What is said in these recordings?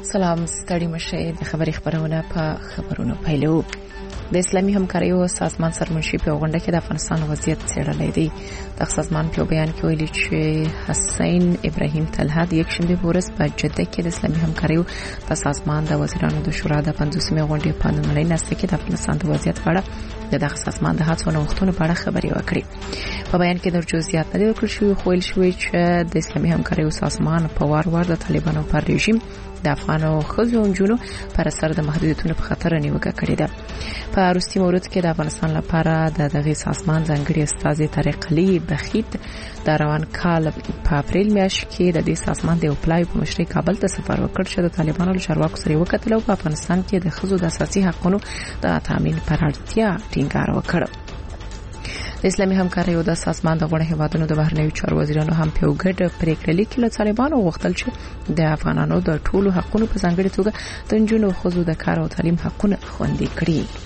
سلام ستړي مشه د خبري خبرونه په خبرونو پیلو. د اسلامي همکاریو سازمان سرمنشي په غونډه کې د افغانستان وضعیت څېړلې دی. د سازمان په بیان کې ویلي چې حسین ابراهیم طلحه د یک شنبه ورځ په جده کې د اسلامي همکاریو په سازمان د وزیرانو د شورا د 50مې غونډې په نوملۍ نسته کې د افغانستان د وضعیت په اړه د دغه سازمان د هڅو نوښتونو په اړه خبري وکړي. په بیان کې د جزئیات نه ورکړل شوی خو ویل شوی چې د اسلامي همکاریو سازمان په وار د طالبانو پر رژیم د افغانو خزو انجونو پر اثر د محدودیتونو په خطر نیوکه کړې ده. په روسي مورد کې د افغانستان لپاره د دغه سازمان ځانګړي استازي طارق علي بخیت د روان کال په اپریل میاشت کې د دې سازمان د اپلای په مشرۍ کابل ته سفر وکړ چې د طالبانو له چارواکو سره وکتل او په افغانستان کې د خزو د اساسي حقوقو د تامین پر اړتیا ټینګار وکړ. د اسلامي همکاریو د سازمان د غونډې هیوادونو د بهرنیو چارو وزیرانو هم په ګډه پریکړه لیکله له طالبانو غوښتل چې د افغانانو د ټولو حقوقو په ځانګړي توګه د نجونو خزو د کار او تعلیم حقونه خوندي کړي.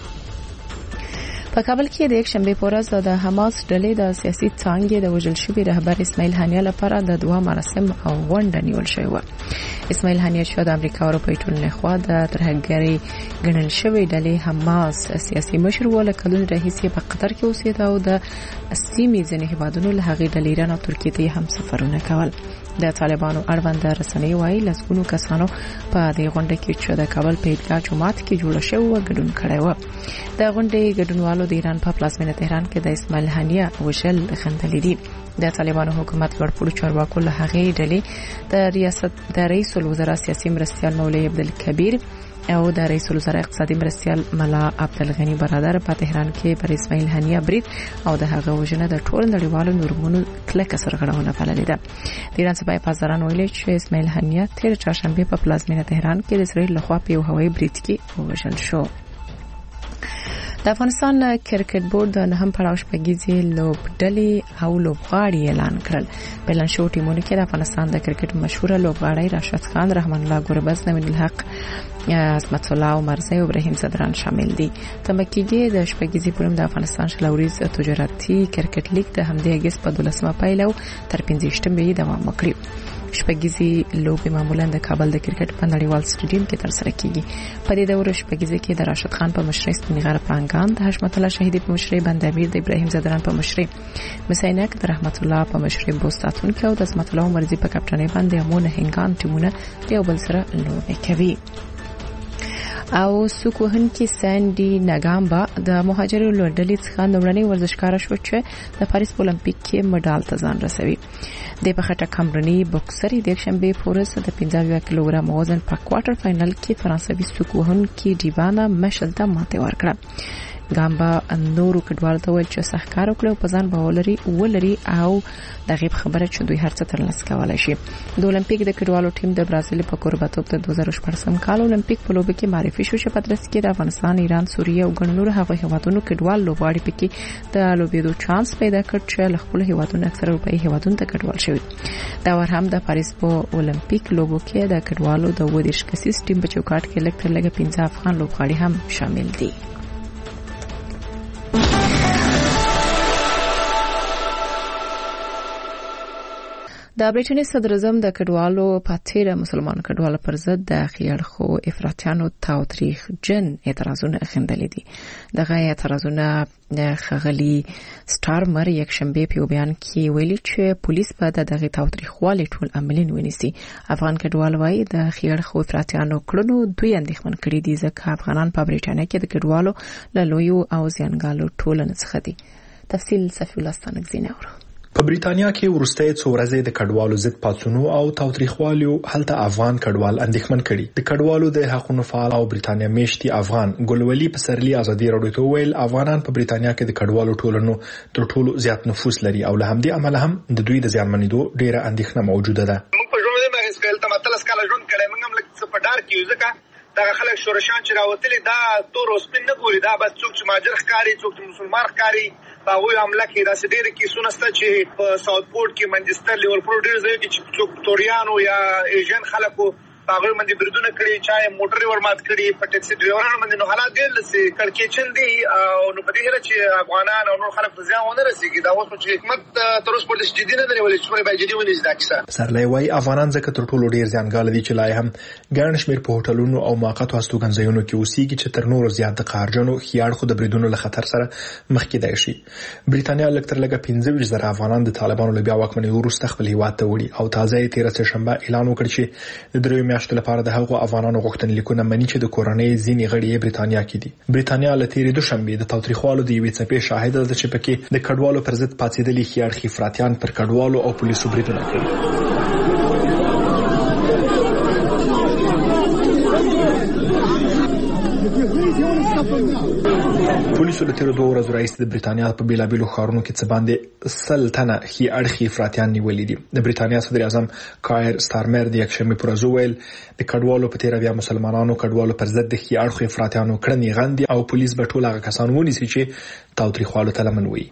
په کابل کې د یک شنبه په ورځ د حماس ډلې د سیاسي څانګې د وژل شوی رهبر اسماعیل هانیه لپاره د دوا مراسم او غونډه نیول شوې و. اسماعیل هانیه چې د امریکا او اروپای ټولنې خوا د ترهګرۍ ګڼل شوی ډلې حماس سیاسي مشر و له کلونو راهیسې په قطر کې اوسېده او د سیمې ځینې هیوادونو له هغې ډلې ایران او ترکیې ته هم سفرونه کول. د طالبانو اړوند رسنۍ وايي لسګونو کسانو په دې غونډه کې چې د کابل په عیدګاه جومات کې جوړ شوی و ګډون کړی و. د غونډې ګډونوالو د ایران په پلازمینه تهران کې د اسماعیل هانیه وژل غندلې دي. د طالبانو حکومت لوړپوړو چارواکو له هغې ډلې د ریاست د رئیس الوزرا سیاسي مرستیال مولوی عبدالکبیر او د رئیس الوزرا اقتصادي مرستیال ملا عبدالغنی برادر په تهران کې پر اسماعیل هانیه برید او د هغه وژنه د ټول نړیوالو نورمونو کلکه سرغړونه بللې ده. د ایران صفای پازاران ویلي چې اسماعیل هانیه تیر چهارشنبه په پلازمینه تهران کې د اسرائیل لخوا په یو هوایي برید کې ووژل شو. د افغانستان کرکټ بورډ د نهم پړاو شپږیزې لوبډلې او لوبغاړي اعلان کړل. په اعلان شوی ټیمونو کې د افغانستان د کرکټ مشهور لوبغاړي راشد خان، رحمان الله ګوربز، نوین الحق، عصمت الله عمرزی او ابراهیم زدران شامل دي. تمکیږي د شپږیزې پرم د افغانستان شلوريز تجارتي کرکټ لیګ د همدې اگست په 12مه پیل او تر 15مې دوام وکړي. شپږیزې لوبې معمولا د کابل د کرکټ په نړیوال سټیډیم کې ترسره کیږي. په دې دوره شپږیزې کې د راشد خان په مشرۍ سپینغر پانګان، د حشمت الله شهیدی په مشرۍ بندامیر، د ابراهیم زدران په مشرۍ مسینک، د رحمت الله په مشرۍ بوستاتون کې او د عصمت الله عمرزی په کپټنۍ باندې امونه هنګان ټیمونه د یو بل سره لوبې کوي. او سوک وهونکي سانډي ناګامبا د مهاجرو لوړډلې څخه نومړنۍ ورزشکاره شو چې د پاریس اولمپیک کې مډال ته ځان رسوي. د بخټه کامرونی بوکسري د شنبه په ورځ د 15 کیلوګرام وزن په کوارټر فائنل کې فرانسوي سوک وهونکي ډیوانا مشل ته ماته ورکړه. ګامبا نورو کډوال ته ویل چې سحکار وکړو په ځان باور ولري او د غیب خبره چې دوی هرڅه ترلاسه کولای شي. د اولمپیک د کډوالو ټیم د برازیل په کورباتوب د 2014 کال اولمپیک په لوبه کې معرفي شو چې په درس کې د افغانستان، ایران، سوریه او ګڼ نور هغه هیوادونو کډوال لوبغاړي پکې د لوبېدو چانس پیدا کړ چې له خپل هیوادونو اکثره اروپایي هیوادونو ته کډوال شوی. دا ور هم د پاریس په اولمپیک لوبو کې د کډوالو د 20 کسیز ټیم په چوکاټ کې لکه 15 افغان لوبغاړي هم شامل دي. د برېټانیا صدر اعظم د کډوالو پاتېره مسلمان کډوالو پر ضد د خیړخو افراطیانو تاوتریخجن اعتراضونه غندلې دي. دغه اعتراضونه خغلی سټارمر یک شنبه په بیان کې ویلي چې پولیس به دغه تاوتریخوالي ټول عملین ونیسي. افغان کډوال وايي د خیړخو افراطیانو کړنو دوی اندېښمن کړي دي ځکه افغانان په برېټانیا کې د کډوالو له لویو او زیانګالو ټولنې څخه دي. تفصیل صفی الله ستانکزی نور. په بریتانیا کې ورستۍ څو ورځې د کډوالو ضد پاڅونو او تاوتریخوالو هلته افغان کډوال اندېښمن کړي. د کډوالو د حقوقو فعال او بریتانیا میشتي افغان ګلولي پسرلی ازادي راډیو ته ویل افغانان په بریتانیا کې د کډوالو ټولنو تر ټولو زیات نفوس لري او له همدې امله هم د دوی د زیانمنېدو ډیره اندېښنه موجوده ده. موږ په ژوند کې اسکل ته متلس کال ژوند کړي موږ هم لکه په ډار کې ځکه دا خلک شورشان چې راوتلي دا تور او سپین نه ګوري، دا بس څوک چې ماجر ښکاری، څوک چې مسلمان ښکاری په وی عمله کې دا ډېر کیسونه ست چې په ساوث پورټ کې منچستر لیورپول ډېر ځای کې چې څوک توریانو یا ایجن خلکو هغه باندې بریدونه کړي، چا موټر ورمات کړي، په ټکسي ډرایورانو باندې نو حالات ډېر لسی کړکېچن دي او نو په دې هره چې افغانان او نور خلک په ځان ونه رسیږي. دا اوس چې حکومت تر اوسه پورې جدي نه دی ولې چې باید جدي ونیسي دا کیسه. پسرلی وایي افغانان ځکه تر ټولو ډېر زیانګال دي چې لا هم ګڼ شمېر په هوټلونو او موقتو هستوګنځایونو کې اوسېږي چې تر نورو زیات د قهرجنو خیاړ خو د بریدونو له خطر سره مخ کېدای شي. بریتانیا لږ تر لږه 15,000 افغانان د طالبانو له بیا واکمنۍ وروسته خپل هیواد ته وړي او تازه یې 13 شنبه اعلان وکړ چې د 3 میاشتو لپاره د هغو افغانانو غوښتنلیکونه مني چې د کورنۍ ځینې غړي یې بریتانیا کې دي. بریتانیا له تېرې دوشنبې د تاوتریخوالو د یوې څپې شاهده ده چې پکې د کډوالو پر ضد پاڅېدلي خیاړخي افراطیان پر کډوالو او پولیسو بریدونه کوي. پولیسو له تیرو 2 ورځو راهیسې د بریتانیا په بیلابیلو ښارونو کې څه باندې 100 تنه خي اړخي افراطیان نیولي دي. د بریتانیا صدر اعظم کایر سټارمر د یکشنبې پر ورځ وویل د کډوالو په تیر بیا مسلمانانو کډوالو پر ضد د خي اړخي افراطیانو کړنې غندي او پولیس به ټول هغه کسان ونیسي چې تاوتریخوالو ته لمن وي.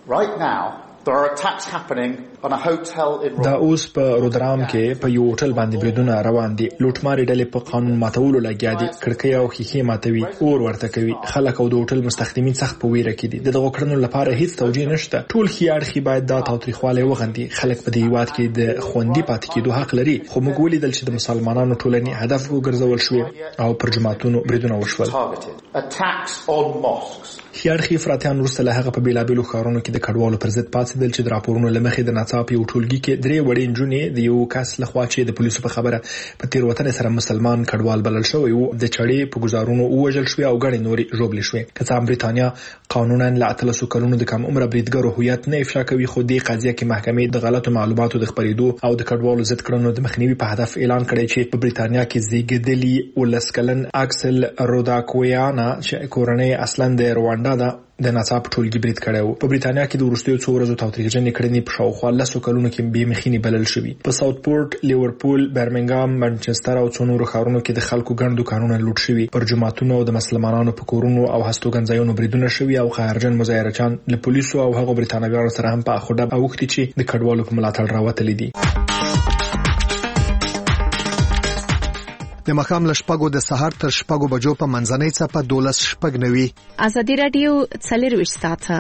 دا اوس په رودرام کې په یو هوټل باندې بریدونه روان دي. لوټماري ډلې په قانون ماتولو لګیا دي، کړکۍ او ښیښې ماتوي، اور ورته کوي. خلک او د هوټل مستخدمین سخت په ویره کې دي. دغه کړنو لپاره هیڅ توجیه نشته. ټول خیاړخي باید دا تاوتریخوالی وغندي. خلک په دې هیواد کې د خوندي پاتې کېدو حق لري، خو موږ ولیدل چې د مسلمانانو ټولنې هدف وګرځول شوې او پر جماعتونو بریدونه وشول. خیاړخي افراطیان وروسته له هغه په بیلابیلو ښارونو کې د کډوالو پر ضد پاڅېدل چې د راپورونو له مخې د ناڅاپه یو ټولګي کې 3 وړې نجونې د یو کس لخوا چې د پولیسو په خبره په تېروتنې سره مسلمان کډوال بلل شوی وو د چړې په گزارونو ووژل شوی او ګڼې نورې ژوبلې شوې. که څه هم بریتانیا قانونا له 13 کلونو د کم عمره بریدګرو هویت نه افشا کوي، خو دې قضیه کې محکمې د غلطو معلوماتو د خپرېدو او د کډوالو ضد کړنو د مخنیوي په هدف اعلان کړی چې په بریتانیا کې زیږیدلي 19 کلن اکسل روداکویانا چې کورنۍ اصلا د روانډا ده د ناڅاپه ټولګي برید کړی و. په بریتانیا کې د وروستیو 2 ورځو تاوتریخجنې کړنې په شاوخوا 10 کلونو کې بې مخینې بلل شوي. په ساوث پورټ، لیورپول، برمنګام، منچستر او څو نورو ښارونو کې د خلکو ګڼ دوکانونه لوټ شوي. پر جماعتونو او د مسلمانانو په کورونو او هستوګنځایونو بریدونه شوي او قهرجن مظاهرچیان له پولیسو او هغو بریتانویانو سره هم په اخوډه اوښتي چې د کډوالو په ملاتړ راوتلي دي. د مخام له شپږو د سهار تر شپږو بجو په منځنۍ څپه 12:09. ازادي رادیو 24 ساعته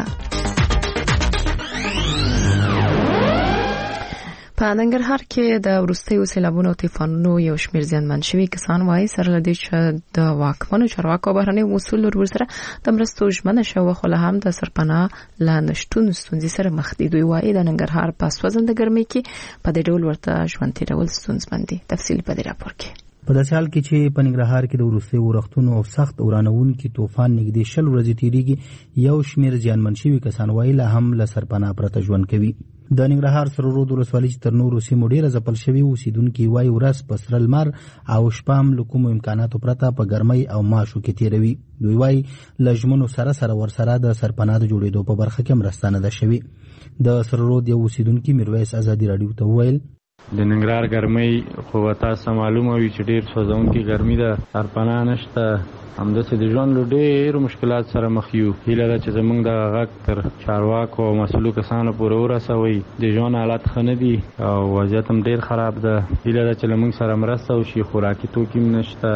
په ننګرهار کې د وروستیو سیلابونو او طوفانونو یو شمېر زیانمن شوي کسان وایي سره له دې چې د واکمنو چارواکو او بهرنیو مسؤلو ورسره د مرستو ژمنه شوه، خو لا هم د سرپناه لا نشټون ستونزې سره مخ دي. دوی وایي د ننګرهار په سوځنده ګرمۍ کې په دې ډول ورته ژوند تېرول ستونزمن دي. تفصیل په دې راپور کې. په داسې حال کې چې په ننګرهار کې د وروستیو وختونو او سخت ورانوونکي طوفان نږدې 20 ورځې تیریږي، یو شمېر زیانمن شوي کسان وایي لا هم له سرپناه پرته ژوند کوي. د ننګرهار سرورود ولسوالۍ چې تر نورو سیمو ډېره ځپل شوي اوسېدونکي وایي ورځ په سره لمر او شپه هم له کومو امکاناتو پرته په ګرمۍ او ماشو کې تیروي. دوی وایي له ژمنو سره سره ورسره د سرپناه د جوړېدو په برخه کې مرسته نه ده شوې. د سرورود یو اوسېدونکي میرویس ازادي راډیو ته وویل د ننګرهار ګرمۍ خو تاسو معلومه وي چې ډېر سوځونکې ګرمي ده، سرپناه نشته، همداسې د ژوند له ډېرو مشکلات سره مخ یو. هیله ده چې زموږ د غږ تر چارواکو او مسؤلو کسانو پورې ورسوئ. د ژوند حالت ښه نه دي او وضعیت هم ډېر خراب ده. هیله ده چې له موږ سره مرسته وشي. خوراکي توکي هم نشته،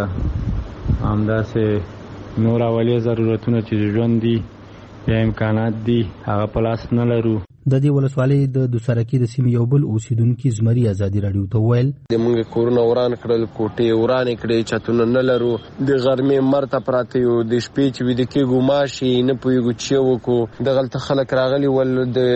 همداسې نور اولي ضرورتونه چې ژوند دي یا امکانات دي هغه په لاس نه لرو. د دې ولسوالۍ د دوسرکي د سیمې یو بل اوسېدونکي زمري ازادي راډیو ته وویل د موږ کورونه وران کړل، کوټې ورانې کړې، چتونه نه لرو، د غرمې مرته پراته یو، د شپې چې ویده کېږو ماشي نه پوهېږو چې وکړو. دغلته خلک راغلي ول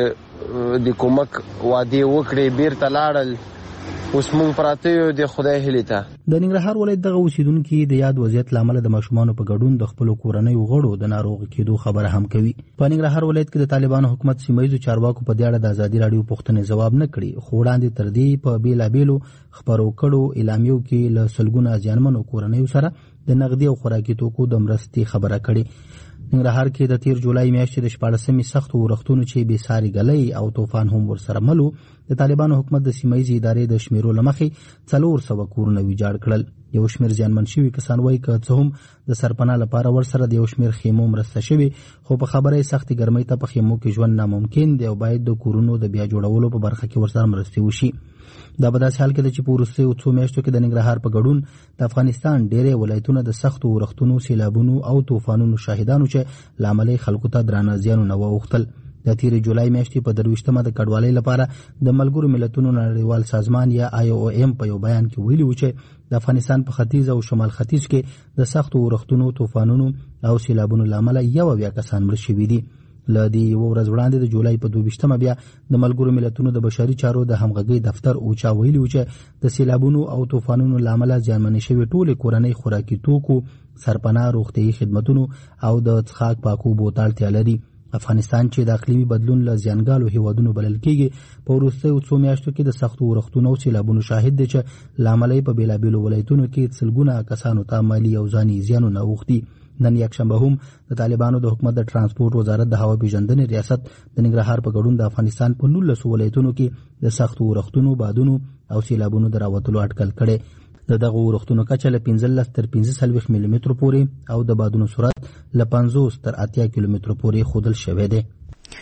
د کومک وعدې وکړې، بیرته لاړل، اوس موږ پراته یو د خدای هیلې ته. د ننګرهار ولایت دغه اوسېدونکي د یاد وضعیت له امله د ماشومانو په ګډون د خپلو کورنیو غړو د ناروغ کېدو خبره هم کوي. په ننګرهار ولایت کې د طالبانو حکومت سیمه ییزو چارواکو په دې اړه د ازادي راډیو پوښتنې ځواب نه کړي، خو وړاندې تر دې په بېلابېلو خپرو کړو اعلامیو کې له سلګونه زیانمنو کورنیو سره د نغدي او خوراکي توکو د مرستې خبره کړې. ننګرهار کې د 13 جولای میاشتې د 14مې سختو ورښتونو چې بې ساري ګلۍ او طوفان هم ورسره ملو د طالبانو حکومت د سیمایي ادارې د شمیرو لمخې 400 کورونه ویجاړ کړل. یو شمیر زیانمن شوي کسان وایي که څه هم د سرپناه لپاره ورسره د یو شمیر خیمو مرسته شوي، خو په خبره سختي ګرمۍ ته په خیمو کې ژوند ناممکن دی او باید د کورونو د بیا جوړولو په برخه کې ورسره مرستې وشي. دا په داسې حال کې ده چې په وروستیو څو میاشتو کې د ننګرهار په ګډون د افغانستان ډېری ولایتونه د سختو اورښتونو، سیلابونو او طوفانونو شاهدانو چې له امله خلکو ته درانه زیانونه واوښتل. د تیرې جولای میاشتې په 23مه د کډوالۍ لپاره د ملګرو ملتونو نړیوال سازمان یا IOM په یو بیان کې ویلي و چې د افغانستان په ختیځ او شمال ختیځ کې د سختو اورښتونو، طوفانونو او سیلابونو له امله 1 کسان مړه شوي دي. له دې یوه ورځ وړاندې د جولای په 22مه بیا د ملګرو ملتونو د بشري چارو د همغږۍ دفتر اوچا ویلي و چې د سیلابونو او طوفانونو له امله زیانمنې شوې ټولې کورنۍ خوراکي توکو، سرپناه، روغتیایي خدمتونو او د څښاک پاکو اوبو ته اړتیا لري. افغانستان چې د اقلیمي بدلون له زیانګالو هیوادونو بلل کېږي، په وروستیو څو میاشتو کې د سختو اورښتونو او سیلابونو شاهد دی چې له امله په بېلابېلو ولایتونو کې سلګونه کسانو ته مالي او ځاني زیانونه اوښتي. نن یکشنبه هم د طالبانو د حکومت د ترانسپورت وزارت د هوا پیژندنې ریاست د ننګرهار په ګډون د افغانستان په 19 ولایتونو کې د سختو اورښتونو، بادونو او سیلابونو د راوتلو اټکل کړی. د دغه اورښتونو کچه له 15 تر 45 ملي مترو پورې او د بادونو سرعت له 50 تر 80 کیلومترو پورې ښودل شوی دی.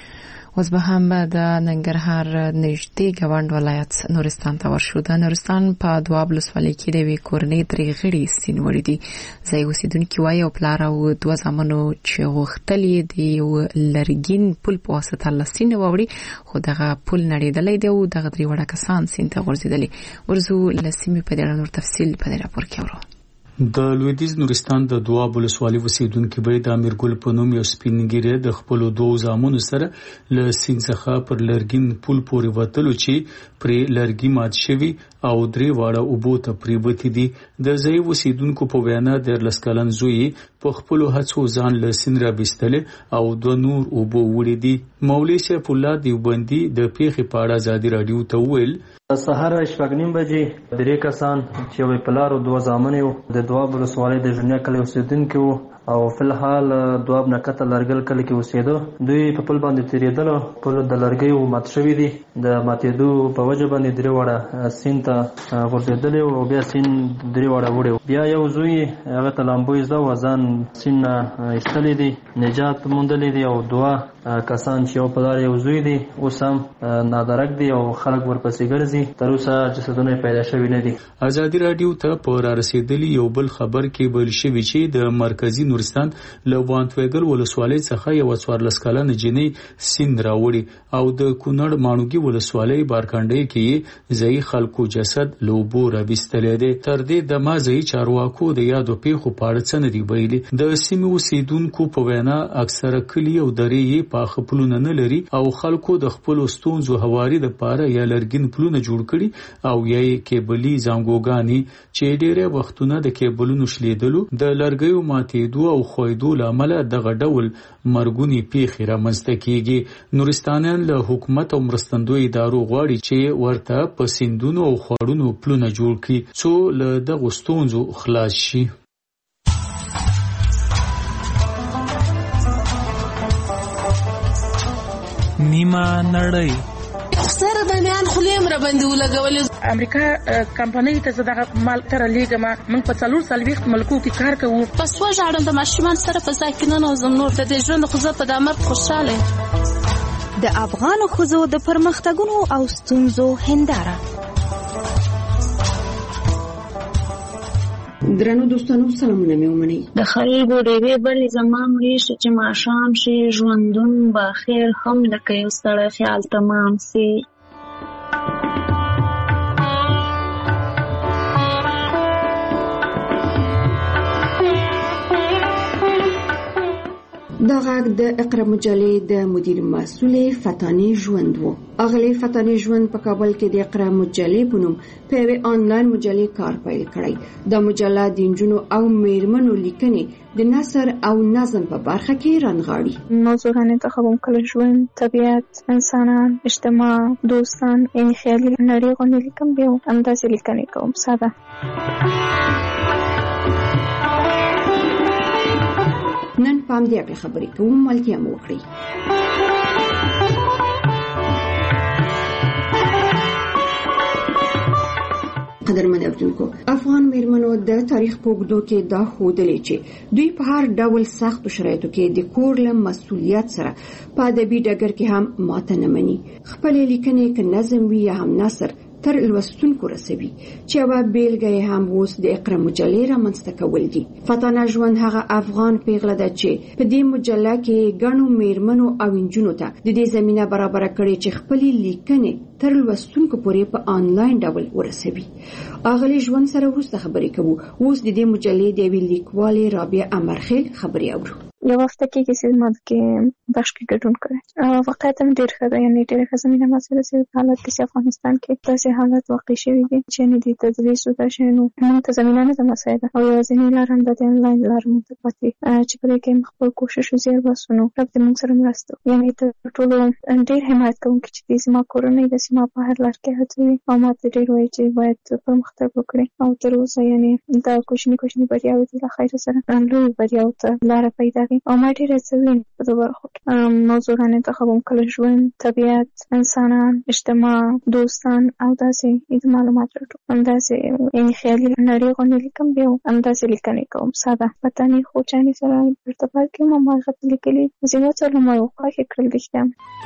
اوس به هم د ننګرهار نږدې ګاونډ ولایت نورستان ته ورشو. د نورستان په دواب ولسوالۍ کې د یوې کورنۍ 3 غړي سین وړي دي. ځای اوسیدونکي وایي یو پلار او 2 زامنو چې غوښتلې د یو لرګین پل په واسطه له سینه وړي، خو دغه پل نړېدلی دی او دغه 3 وړه کسان سین ته غورځېدلي. ورزو له سیمې په اړه نور تفصیل په دې راپور کې اورو. د لویدیځ نورستان د دواب ولسوالۍ اوسیدونکي به د امیرګل په نوم یو سپینګیری د خپل 2 زامنو سره له سیند څخه پر لرګین پل پورې وتلو چې پرې لرګي مات شوي او 3 واړه اوبو ته پریوتې دي. د ځای اوسیدونکو په وینا د 13 کلن زوی په خپل هڅو ځان له سیند را بيستل او 2 نور اوبو وړي دي. مولوی سیف الله دیوبندي د پیښې په اړه ازادي رادیو ته ویل سهار 6:30 بجې 3 کسان چې یو پلار او 2 زامن یو د دواب ولسوالۍ د ژوندیا کلی اوسیدونکي وو او فلحال دواب نکته لرګل کلی کې اوسېدو. دوی په پل باندې تیریدل، پل د لرګیو مات شوی دي. د ماتېدو په وجه باندې 3 وړه سین ته غورځېدل او بیا سین 3 وړه وړي. بیا یو زوی هغه ته لامبو یې ځو ځان سین ایستلې دي، نجات موندلې دي او 2 کسان چې یو پلار یو زوی دي اوس هم نادرک دي او خلک ورپسې ګرځي. تر اوسه جسدونه پیدا شوي نه دي. ازادي رادیو ته په را رسیدلی یو بل خبر کې ویل شوی چې د مرکزی نورستان له وانتویګل ولسوالۍ څخه یو 14 کلن جنۍ سین راوړي او د کونړ مانوګي ولسوالۍ بارکانډي کې ځای خلکو جسد لوبو را بيستلې دي. تر دې د مازی چارواکو د یادو پیښو په اړه څه نه دی ویلي. د سیمې اوسیدونکو په وینا اکثره کلی او درې په خپلونه نه لري او خلکو د خپل ستونزو هواري د پاره یا لرګین پلونه جوړ کړي او یې کیبلي زنګوګانی چې ډېره وختونه د کیبلونو شلیدلو، د لرګیو ماتېدو او خویدو لامل دغه ډول مرګونی پیښې رامنځته کیږي. نورستانیان له حکومت او مرستندوی ادارو غواړي چې ورته په سیندونو او خوړونو پلونه جوړ کړي څو له دغه ستونزو خلاص شي. نیمه نړۍ سره د میان خلیم را باندې ولګولې. امریکا کمپنۍ ته زړه مال تر لېګم موږ په 4 ملکو کې کار کوو. پس وژاړم د ماشومان سره په ځای کې نه نوزم نور د ژوند خو په دامر خوشاله. د افغان ښځو د پرمختګونو او ستونزو هنداره. درنو دوستانو سلامونه مې ومنئ. د خلکو ډېرې بلې زما مړې شي چې ماښام شي ژوندون به خیر هم لکه یو ستړی خیال تمام سي. دا غږ د اقرا مجلې د مدیر مسؤل فتاني ژوند وو. اغلی فتاني ژوند په کابل کې د اقرا مجلې په نوم په یوه آنلاین مجلې کار پیل کړی. د مجله د نجونو او میرمنو لیکنې د نثر او نظم په برخه کې رانغاړي. موضوعات انتخابوم کله ژوند، طبیعت، انسانان، اجتماع، دوستان، یعنی خیالي نړۍ غوندې لیکم. بیا همداسې لیکنې کوم ساده. نن پام دې اړه خبرې کوم ملکیه مو وکړي. قدرمن اوریدونکو، افغان میرمنو د تاریخ په اوږدو کې دا ښودلې چې دوی په هر ډول سختو شرایطو کې د کور له مسؤلیت سره په ادبي ډګر کې هم ماته نه مني. خپلې لیکنې که نظم وي یا هم نثر تر لوستونکو رسوي چې یوه بیلګه یې هم اوس د اقرا مجلې رامنځته کول دي. فتانه ژوند هغه افغان پیغله ده چې په دې مجله کې ګڼو میرمنو او نجونو ته د دې زمینه برابره کړې چې خپلې لیکنې تر لوستونکو پورې په آنلاین ډول ورسوي. اغلی ژوند سره وروسته خبرې کوو. اوس د دې مجلې د یوې لیکوالې رابعه امرخیل خبرې اورو. یو وخت کې چې ما کې بخش کې ګډون کړی واقعیت هم ډېر ښه ده، یعنې ډېره ښه زمینه ما سره چې حالت کې افغانستان کې داسې حالت واقع شوي دي چې یعنې د تدریس او دا شیانو موږ ته زمینه نه ده مساعده او یوازینۍ لار هم د آنلاین لار موږ ته پاتې چې په دې کې موږ خپل کوشش وزیر باسو نو رب دې موږ سره مرسته وکړي. یعنې تر ټولو ډېر حمایت کوونکي چې دې زما کورنۍ داسې ما په هر لار کې هڅوي او ما ته ډېر وایي چې باید پرمختګ وکړي او تر اوسه یعنې دا کوچني بریاوې دي له خیره سره لویو بریاوو ته لاره پیدا کړي او ما ډېر هڅوي په دې برخو کې. موضوعان انتخابوم کله ژوند، طبیعت، انسانان، اجتماع، دوستان او داسې د معلومات راټول همداسې یعنې خیالي نړۍ غوندې لیکم بیا همداسې لیکنې کوم ساده پتانې خو چانې سره ارتباط کې هم هغه لیکلي ځینو څلو ما یو خوښې کړل رښتیا.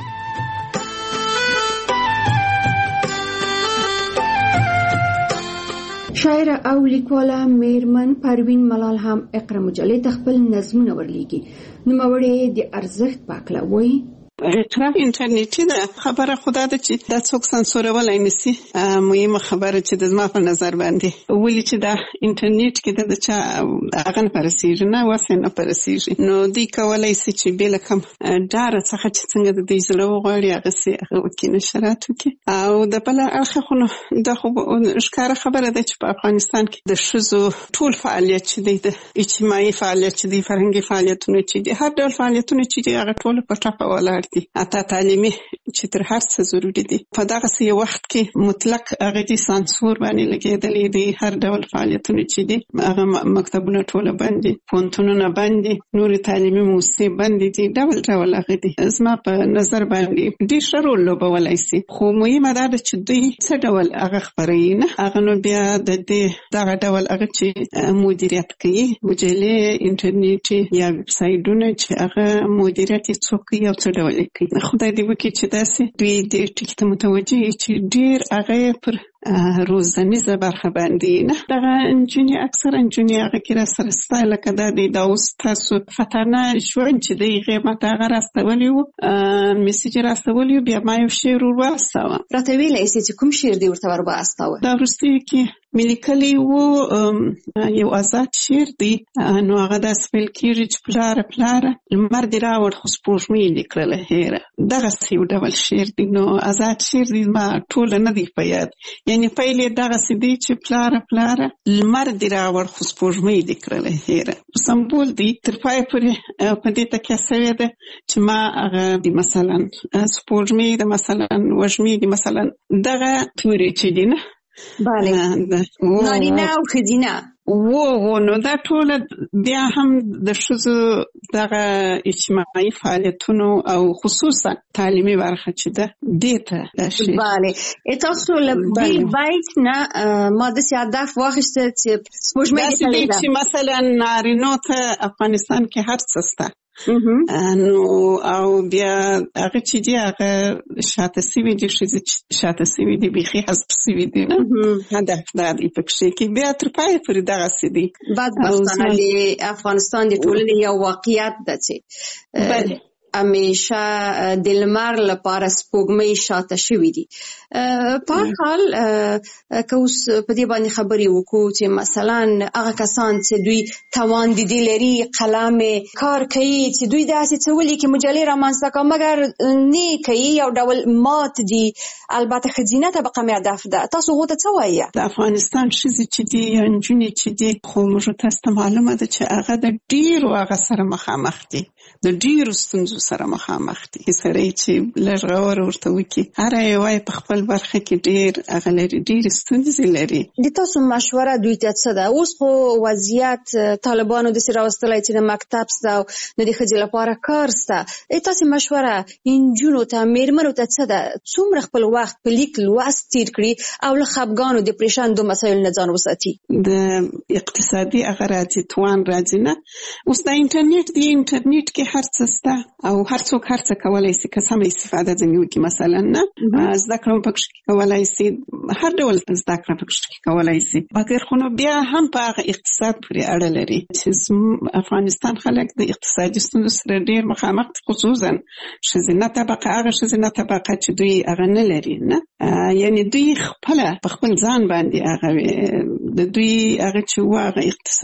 شاعره او لیکواله میرمن پروین ملال هم اقرا مجلې ته خپل نظمونه ورلیږي. نوموړې د ارزښت په اړه وایي. اقرا انټرنیټي ده، خبره خدا ده چې دا څوک سانسورولای نشي. مهمه خبره چې د زما په نظر باندې ولې چې دا انټرنیټ کې د چا هغه نه پرسیږي نه وسه نه پرسیږي نو دوی کولای شي چې بل کم ډار څخه چې څنګه د دې زلو غوړي هغه سي هغه وکړي نشرات وکړي او د بل اخر خو دا خو ښکاره خبره ده چې په افغانستان کې د شذو ټول فعالیت چې دی د اجتماعي فعالیت چې دی فرهنګي فعالیتونه چې دی هر ډول فعالیتونه چې دی هغه ټول په ټاپه ولاړ دي. اته تعلیمي چې تر هر څه ضروري دي. په دغه یو وخت کې مطلق هغه دي سانسور باندې لګېدلې دي. هر ډول فعالیتونه چې دي هغه مکتبونه ټول باندې، پونتونونه باندې، نور تعلیمي موسسې باندې دي، ډول هغه دي. زما په نظر باندې ډېر ښه رول لوبولی شي، خو مهمه دا ده چې دوی څه ډول هغه خپروي نه هغه نو بیا د دې دغه ډول هغه چې مدیریت کوي مجلې انټرنیټي یا ویب سایټونه چې هغه مدیریت یې څوک کوي او څه ډول یې کوي. خدای دې وکړي چې داسې دوی دې ټکي ته متوجه وي چې ډېر هغه پر روزنیزه برخه باندې نه دغه انجونی اکثر انجونی هغه کې را سره ستا لکه دا دی دا اوس تاسو فتانه ژوند چې دی غیبت هغه راستولی و میسیج راستولی و بیا ما یو شعر ورواستوه راته ویلی سې چې کوم شعر دی ورته ورواستوه؟ دا وروستیو کې مې لیکلی و یو آزاد شعر دی نو هغه داسې پیل کېږي چې پلاره لمر دې راوړ خو سپوږمۍ یې دې کړله هېره. دغسې یو ډول شعر دی نو آزاد شعر دی ما ټوله نه دی په یاد یعنی پیل یې دغسې دی چې پلاره لمر دې راوړ خو سپوږمۍ دې کړله هېره. سمبول دی تر پایه پورې په دې تکیه سوې ده چې ما هغه د مثلا سپوږمۍ د مثلا وږمې د مثلا دغه تورې چې دي نه بله نارینه او ښځینه نو دا ټول بیا هم د ښځو دغه اجتماعي فعالیتونو او خصوصا تعلیمي برخه چې ده دې ته شي. بله تاسو له بیل بایت نه ما داسې هدف واخیسته چې سپوږمۍ دې داسې چې مثلا نارینو ته افغانستان کې هر څه شته نو او بیا هغه چې دی هغه شاته سوي دي ښځې شاته سوي دي بیخي حذف سوي دي نه هدف دا دی پکښې کې بیا تر پایه پورې دغسې دي. بدبختانه د افغانستان د ټولنې یو واقعیت ده چې بله همیشه د لمر لپاره سپوږمۍ شاته شوي دي. په هر حال که اوس په دې باندې خبرې وکړو چې مثلا هغه کسان چې دوی توان د دې لري قلم کار کوي چې دوی داسې څه ولیکي مجلې رامنځته کړي مګر نه کوي یو ډول مات دي. البته ښځینه طبقه مې هدف ده. تاسو هغو ته څه وایي؟ د افغانستان ښځې چې دي یا نجونې چې دي خو موږ تاسو ته معلومه ده چې هغه د ډېرو هغه سره مخامخ دي د ډېرو ستونزو سره مخامخ دي. سړی چې لږ غور ورته وکړي هر یو په خپل برخه کې ډېر هغه لري ډېرې ستونزې لري. د تاسو مشوره دوی ته څه ده؟ اوس خو وضعیت طالبانو داسې راوستلی چې د مکتب سته او د ښځې لپاره کار سته. تاسې مشوره نجونو ته میرمنو ته څه ده؟ څومره خپل وخت په لیک لوست تیر کړي او له خفګانو ډپریشن دو مسایل نه ځان وساتي؟ د اقتصادي هغه راځي توان راځي نه. اوس د انټرنیټ کې هر څه شته او هر څوک هر څه کولی شي که سمه استفاده ځنې وکړي. مثلا نه زده کړه هم پکې کولی شي، هر ډول زده کړه پکې کولی شي، مګر خو نو بیا هم په هغه اقتصاد پورې اړه لري چې افغانستان خلک د اقتصادي ستونزو سره ډېر مخامخ دي، خصوصا ښځینه طبقه، هغه ښځینه طبقه چې دوی هغه نه لري نه، یعنې دوی خپله په خپل ځان باندې هغه د دوی هغه چې و هغه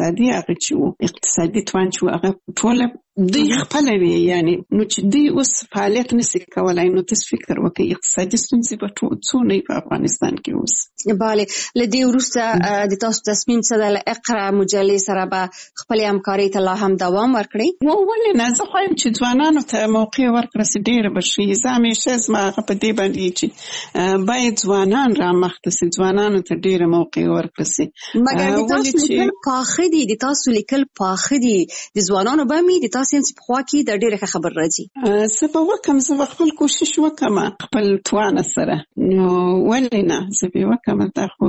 اقتصادي توان چې و هغه ټوله دوی خپله وي. یعنې نو چې دوی اوس فعالیت نشي کولی نو تاسو فکر وکړئ اقتصادي ستونزې به څونه په افغانستان کې اوس. بله، له دې وروسته د تاسو تصمیم څه ده؟ له اقرا مجلې سره به خپلې همکارۍ ته لا هم دوام ورکړئ؟ ولې نه، زه خوایم چې ځوانانو ته موقع ورکړه سي ډېره به ښه. زه همیشه زما هغه په دې باندې چې باید ځوانان رامخته سي، ځوانانو ته ډېره موقع ورکړه سي. مګر د تاسو لیکل پاخه دي، د تاسو لیکل پاخه دي، د ځوانانو به مې د تاسو په خوا کې د ډېره ښه خبر راځي. زه به وکړم، زه به خپل کوشش وکړم خپل توان سره. نو ولې نه، زه به وکړم. دا خو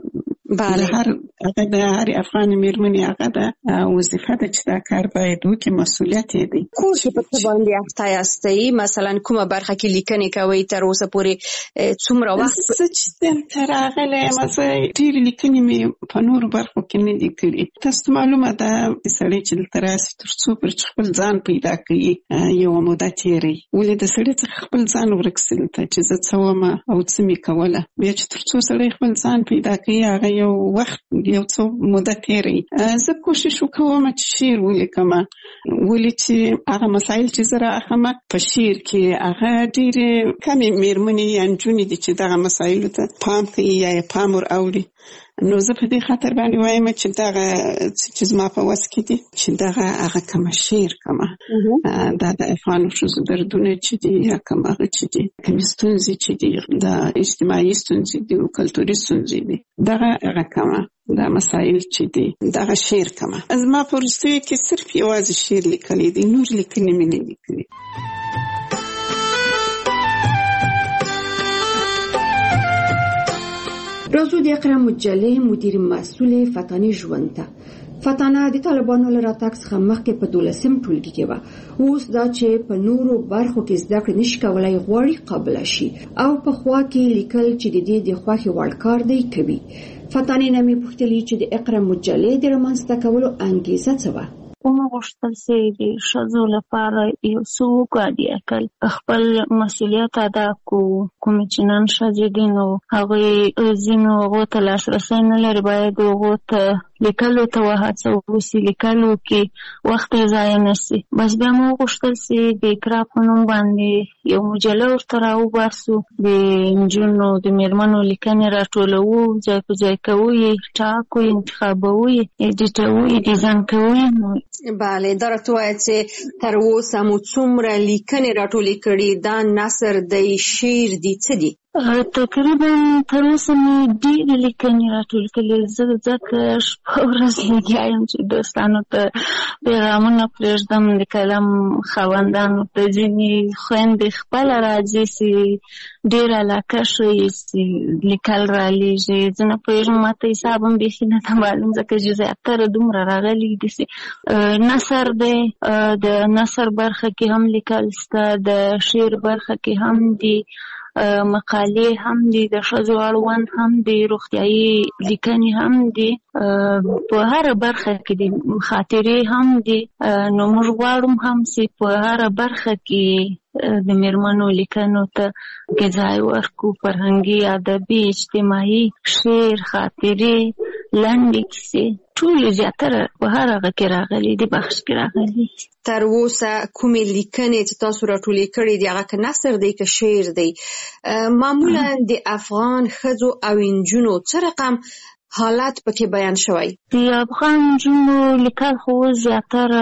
هغه د هر افغان میرمنې هغه د وظیفه ده چې دا کار باید وکړي، مسؤلیت یې دی. کور کې په څه باندې اخته یاستئ؟ مثلا کومه برخه کې لیکنې کوئ تر اوسه پورې؟ څومره وخت؟ زه چې دلته راغلی یم زه ډېرې لیکنې مې په نورو برخو کې نه دي کړي. تاسو معلومه ده سړی چې دلته راسي تر څو پر خپل ځان پیدا کوي یوه موده تېروي. ولې د سړي څخه خپل ځان ورک سي دلته چې زه څه ومه او څه مې کوله. بیا چې تر څو سړی خپل ځان پیدا کوي هغه یو وخت یو څو موده تېروي. زه کوشش وکوم چې شعر ولیکم، ولې چې هغه مسایل چې زه رااخلم په شعر کې هغه ډېرې کمې میرمنې یا نجونې دي چې دغه مسایلو ته پام کوي یا یې پام ور اوړي. نو زه په دې خاطر باندې وایم چې دغه چې زما په وس کې دي چې دغه هغه کومه شعر کومه دا د افغانو ښځو دردونه چې دي یا کوم هغه چې دي کومې ستونزې چې دي د اجتماعي ستونزې دي او کلتوري ستونزې دي دغه هغه کومه دا مسایل چې دي دغه شعر کومه. زما په وروستیو کې صرف یوازې شعر لیکلی دی، نور لیکنې مې نه دي کړي. راځو د اقرا مجلې مدیر مسؤل فتانه ژوند ته. فتانه د طالبانو له راتګ څخه مخکې په 12م ټولګي کې وه. اوس دا چې په نورو برخو کې زده کړې نشي کولی غواړي قابله شي او په خوا کې لیکل چې د دې د خوښې وړ کار دی کوي. فتانه نه مې پوښتلي چې د اقرا مجلې د رامنځته کولو انګیزه څه وه؟ کومه غوښتل چې د ښځو لپاره یو څه وکړي، خپل مسؤلیت ادا کړو. کومې چې نن ښځې دي نو هغوی ځینو هغو ته لاسرسی نه لري، باید هغو ته لیکلو ته وهڅه وشي، لیکلو کې وخت یې ضایع نه شي. بس بیا مو وغوښتل چې د اقرا په نوم باندې یو مجله ورته راوباسو، د نجونو د میرمنو لیکنې راټولوو، ځای په ځای کوو، یې ټاکو، انتخابوو، ایډیټوو، ډیزاین کوو. بله، دا راته ووایه چې تر اوسه مو څومره لیکنې راټولې کړي؟ دا نثر دی، شعر دی، څه دی؟ تقریبا تر اوسه مې ډېرې لیکنې راټول کړي. زه ځکه شپه ورځ لګیا یم چې دوستانو ته پیغامونه پرېږدم، د کلم خاوندانو ته. ځینې خویندې خپله راځي چې ډېره علاقه ښیي چې لیکل رالېږي. زه نه پوهېږم، ماته حساب هم بیخي نه ده معلوم، ځکه چې زیاتره دومره راغلي دي چې نثر دی. د نثر برخه کې هم لیکل شته، د شعر برخه کې هم دي، مقالې هم دي، د ښځو اړوند هم دي، روغتیایي لیکنې هم دي، په هره برخه کې دي، خاطرې هم دي. نو موږ غواړو هم چې په هره برخه کې د میرمنو لیکنو ته ځای ورکړو، فرهنګي، ادبي، اجتماعي، شعر، خاطرې، لنډې کیسې، ټول زیاتره په هر هغه کې راغلي دي، بخش کې راغلي. تر اوسه کومې لیکنې چې تاسو راټولې کړې دي هغه که نثر دی که شعر دی، معمولا د افغان ښځو او نجونو څه رقم حالت پکې بیان شوی؟ د افغان نجونو لیکل خو زیاتره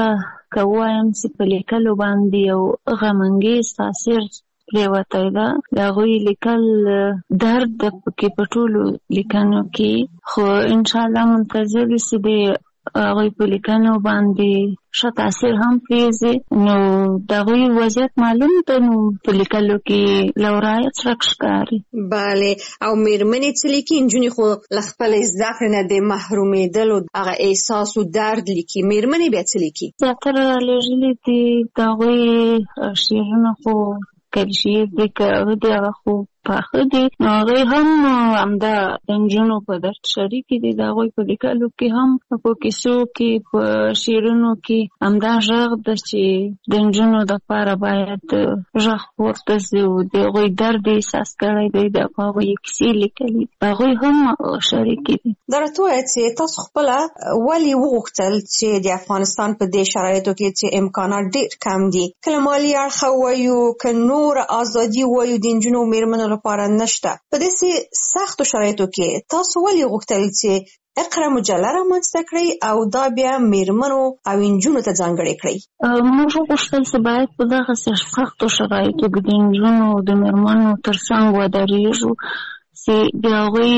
که وایم چې په لیکلو باندې یو غمنګیز تاثیر پرېوتی ده. د هغوی لیکل درد ده پکې په ټولو لیکنو کې، خو انشاءالله منتظر چې د هغوی په لیکنو باندې ښه تاثیر هم پرېږدي. نو د هغوی وضعیت معلوم ده، نو په لیکلو کې له ورایه څرک ښکاري. بله، او مېرمنې څه لیکي؟ نجونې خو له خپلې زده کړې نه د محرومېدلو هغه احساس و درد لیکي، مېرمنې بیا څه لیکي؟ زیاتره رالیږلي دي د هغوی شعرونه، خو کله شعر دی که هغه دی هغه خو پاخه دي، نو هغوی هم همدا د نجونو په درد شریکې دي. د هغوی په لیکلو کې هم په کیسو کې په شعرونو کې همدا غږ ده چې د نجونو دپاره باید غږ پورته شي او د هغوی درد احساس کړی دی، د هغوی کیسې لیکلي، هغوی هم شریکې دي. دا راته ووایه چې تاسو خپله ولې وغوښتل چې د افغانستان په دې شرایطو کې چې امکانات ډېر کم دي، کله مالي اړخه وایو که نور ازادي وایو د نجونو او مېرمنو لپاره نشته، په داسې سختو شرایطو کې تاسو ولې غوښتل چې اقرا مجله رامنځته کړئ او دا بیا مېرمنو او نجونو ته ځانګړې کړئ؟ موږ وغوښتل چې باید په دغسې سختو شرایطو کې د نجونو او د مېرمنو تر څنګ ودرېږو، چې د هغوی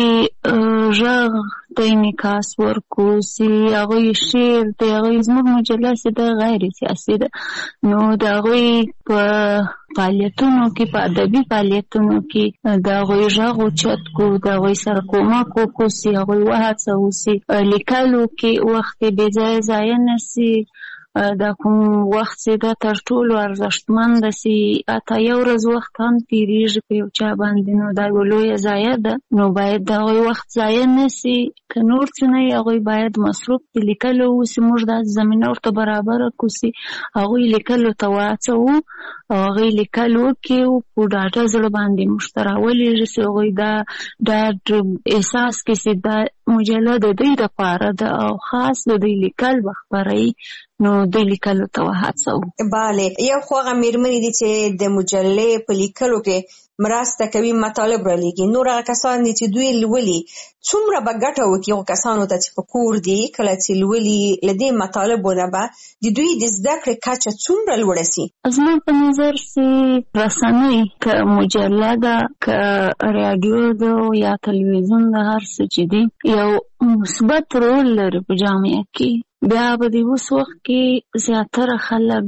غږ ته انعکاس ورکړو، چې هغوی شعر د هغوی زموږ مجله چې ده غیر سیاسي ده، نو د هغوی په فعالیتونو کې، په ادبي فعالیتونو کې د هغوی غږ اوچت کړو، د هغوی سره کومک وکړو چې هغوی وهڅوو چې لیکلو کې وخت یې بې ځایه ضایع نه سي. دا کوم وخت چې دا تر ټولو ارزښتمن ده، چې حتی یو ورځ وخت هم تېرېږي په یو چا باندې، نو دا یوه لویه ضایع ده، نو باید د هغوی وخت ضایع نه سي. که نور څه نه وي، هغوی باید مصروف د لیکلو اوسي، موږ دا زمینه ورته برابره کړو چې هغوی لیکلو ته وهڅوو او هغوی لیکل وکړي او په ډاډه زړه باندې موږ ته راولېږي چې هغوی دا ډاډ احساس کړي چې دا مجله د دوی دپاره ده او خاص د دوی لیکل به خپروي، نو دوی لیکلو ته وهڅوو. بله، یو خو هغه مېرمنې دي چې د مجلې په لیکلو کې مرسته کوي، مطالب رالیږي، نور هغه کسان دي چې دوی لولي، څومره به ګټه وکړي هغو کسانو ته چې په کور دي کله چې لولي، له دې مطالبو نه به د دوی د زده کړې کچه څومره لوړه سي؟ زما په نظر چې رسنۍ، که مجله ده، که راډیو ده یا تلویزیون ده، هر څه چې دي یو مثبت رول لري په جامعه کې. بیا به د اوس وخت کې زیاتره خلک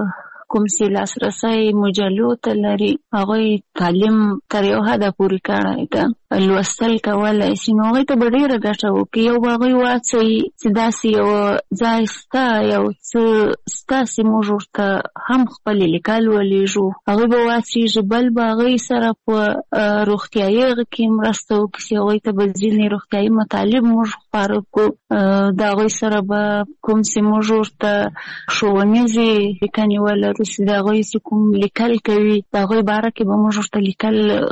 کوم چې لاسرسی مجلو ته لري، هغوی تعلیم تر یو حده پورې کړی ده، لوستل کولی شي، نو هغوی ته به ډېره ګټه وکړي. یو به هغوی وهڅوي چې داسې یو ځای شته، یو څه شته چې موږ ورته هم خپلې لیکل ولېږو، هغوی به وهڅېږي. بل به هغوی سره په روغتیایي هغه کې مرسته وکړي چې هغوی ته به ځینې روغتیایي مطالب موږ خپاره کړو، د هغوی سره به کوم چې موږ ورته ښوونیزې لیکنې ولرو چې د هغوی چې کوم لیکل کوي، د هغوی باره کې به موږ ورته لیکل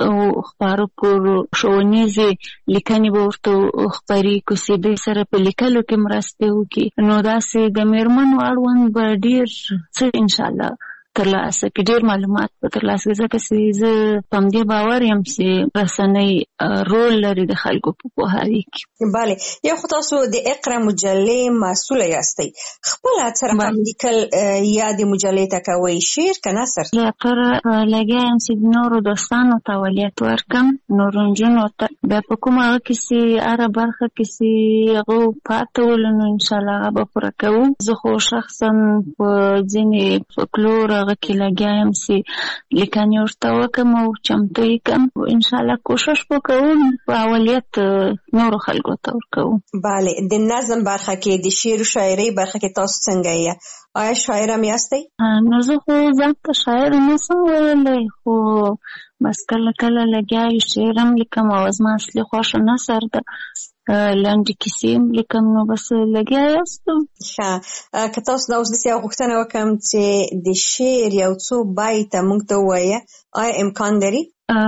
خپاره کړو، ښوونیزې لیکنې به ورته خپرې کړو چې دوی سره په لیکلو کې مرستې وکړي. نو داسې د مېرمنو اړوند به ډېر څه انشاءالله ترلاسه کړي، ډېر معلومات به ترلاسه کړي، ځکه چې زه په همدې باور یم چې رسنۍ رول لري د خلکو په پوهاوي کې. بله، یو خو تاسو د اقرا مجلې مسؤله یاستئ، خپله څه رقم لیکل یا د مجلې ته کوئ، شعر که نثر؟ زیاتره لګیا یم چې نورو دوستانو ته اولویت ورکړم، نورو نجونو ته. بیا په کومه هغه کې چې هره برخه کې چې هغه پاته ولو، نو انشاءالله هغه به پوره کوو. زه خو شخصا په ځینې فولکلور هغه کې لګیا یم چې لیکنې ورته وکړم او چمتو یې کړم. انشاءالله کوشش به کوم په اولویت نورو خلکو ته ورکوو. بله، د نظم برخه کې، د شعر و شاعرۍ برخه کې تاسو څنګه یې؟ آیا شاعر هم یاستئ؟ نو زه خو ځان ته شاعر نشم ویلی، خو بس کله کله لګیا یو شعر هم لیکم او زما اصلي خوښه نثر ده، لنډې کیسې هم لیکم، نو بس لګیا یاستم. ښه، که تاسو دا اوس داسې یوه غوښتنه وکړم چې د شعر یو څو بیته موږ ته ووایه، آیا امکان لري؟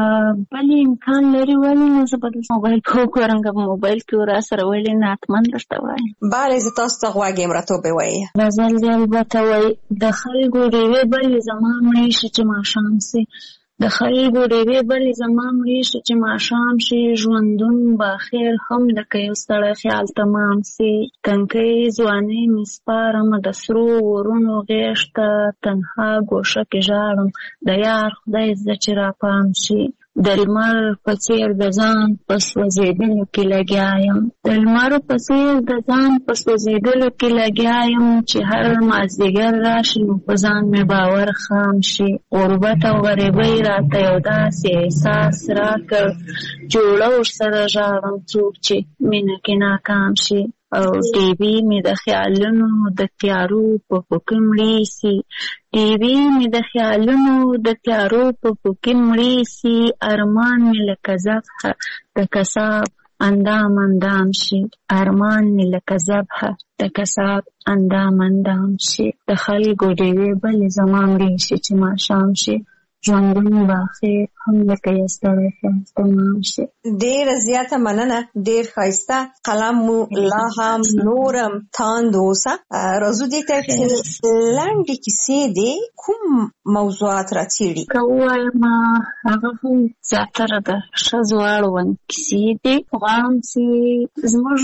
بلې امکان لري، ولې نه؟ زه به د موبایل په وګورم، که په موبایل کې راسره ویلې نه حتما درته وایم. بله، زه تاسو ته غوږ یم، راته ووایه. غزل دې البته وایي، د خلکو ډېوې بلې زما مړې شي چې ماښام سي، د خلکو ډېرې بلې زما مړې شي چې ماښام شي ژوندون به خیر هم لکه یو ستړی خیال تمام سي. تنکۍ ځوانۍ مې سپارم د سرو ورونو غېږ ته، تنها ګوشه کې ژاړم د یار خدای زده چې راپام شي. د لمر په څېر د ځان په سوځېدلو کې لګیا یم، د لمر په څېر د ځان په سوځېدلو کې لګیا یم چې هر مازدیګر راشي نو په ځان مې باور خام شي. غربت او غریبۍ راته یو داسې احساس راکړ، جوړه ورسره ژاړم څوک چې مینه کې ناکام شي. او ټیوي مې د خیالونو د تیارو په پوکې مړې سي، ټیوي مې د خیالونو د تیارو په پوکې مړې سي. ارمان مې لکه ذبحه د کساب اندام اندام شي، ارمان مې لکه ذبحه د کساب اندام اندام شي. د خلکو ډېوې بلې زما مړې شي چې ماښام شي ژوندون به خیر هم لکه یو ستړی خیال تمام شي. ډېره زیاته مننه، ډېر ښایسته قلم مو لا هم نورم تاند اوسه. راځو دې ته چې لنډې کیسې دې کوم موضوعات راڅېړي؟ که ووایم هغه هم زیاتره د ښځو اړوند کیسې دي. غواړم چې زموږ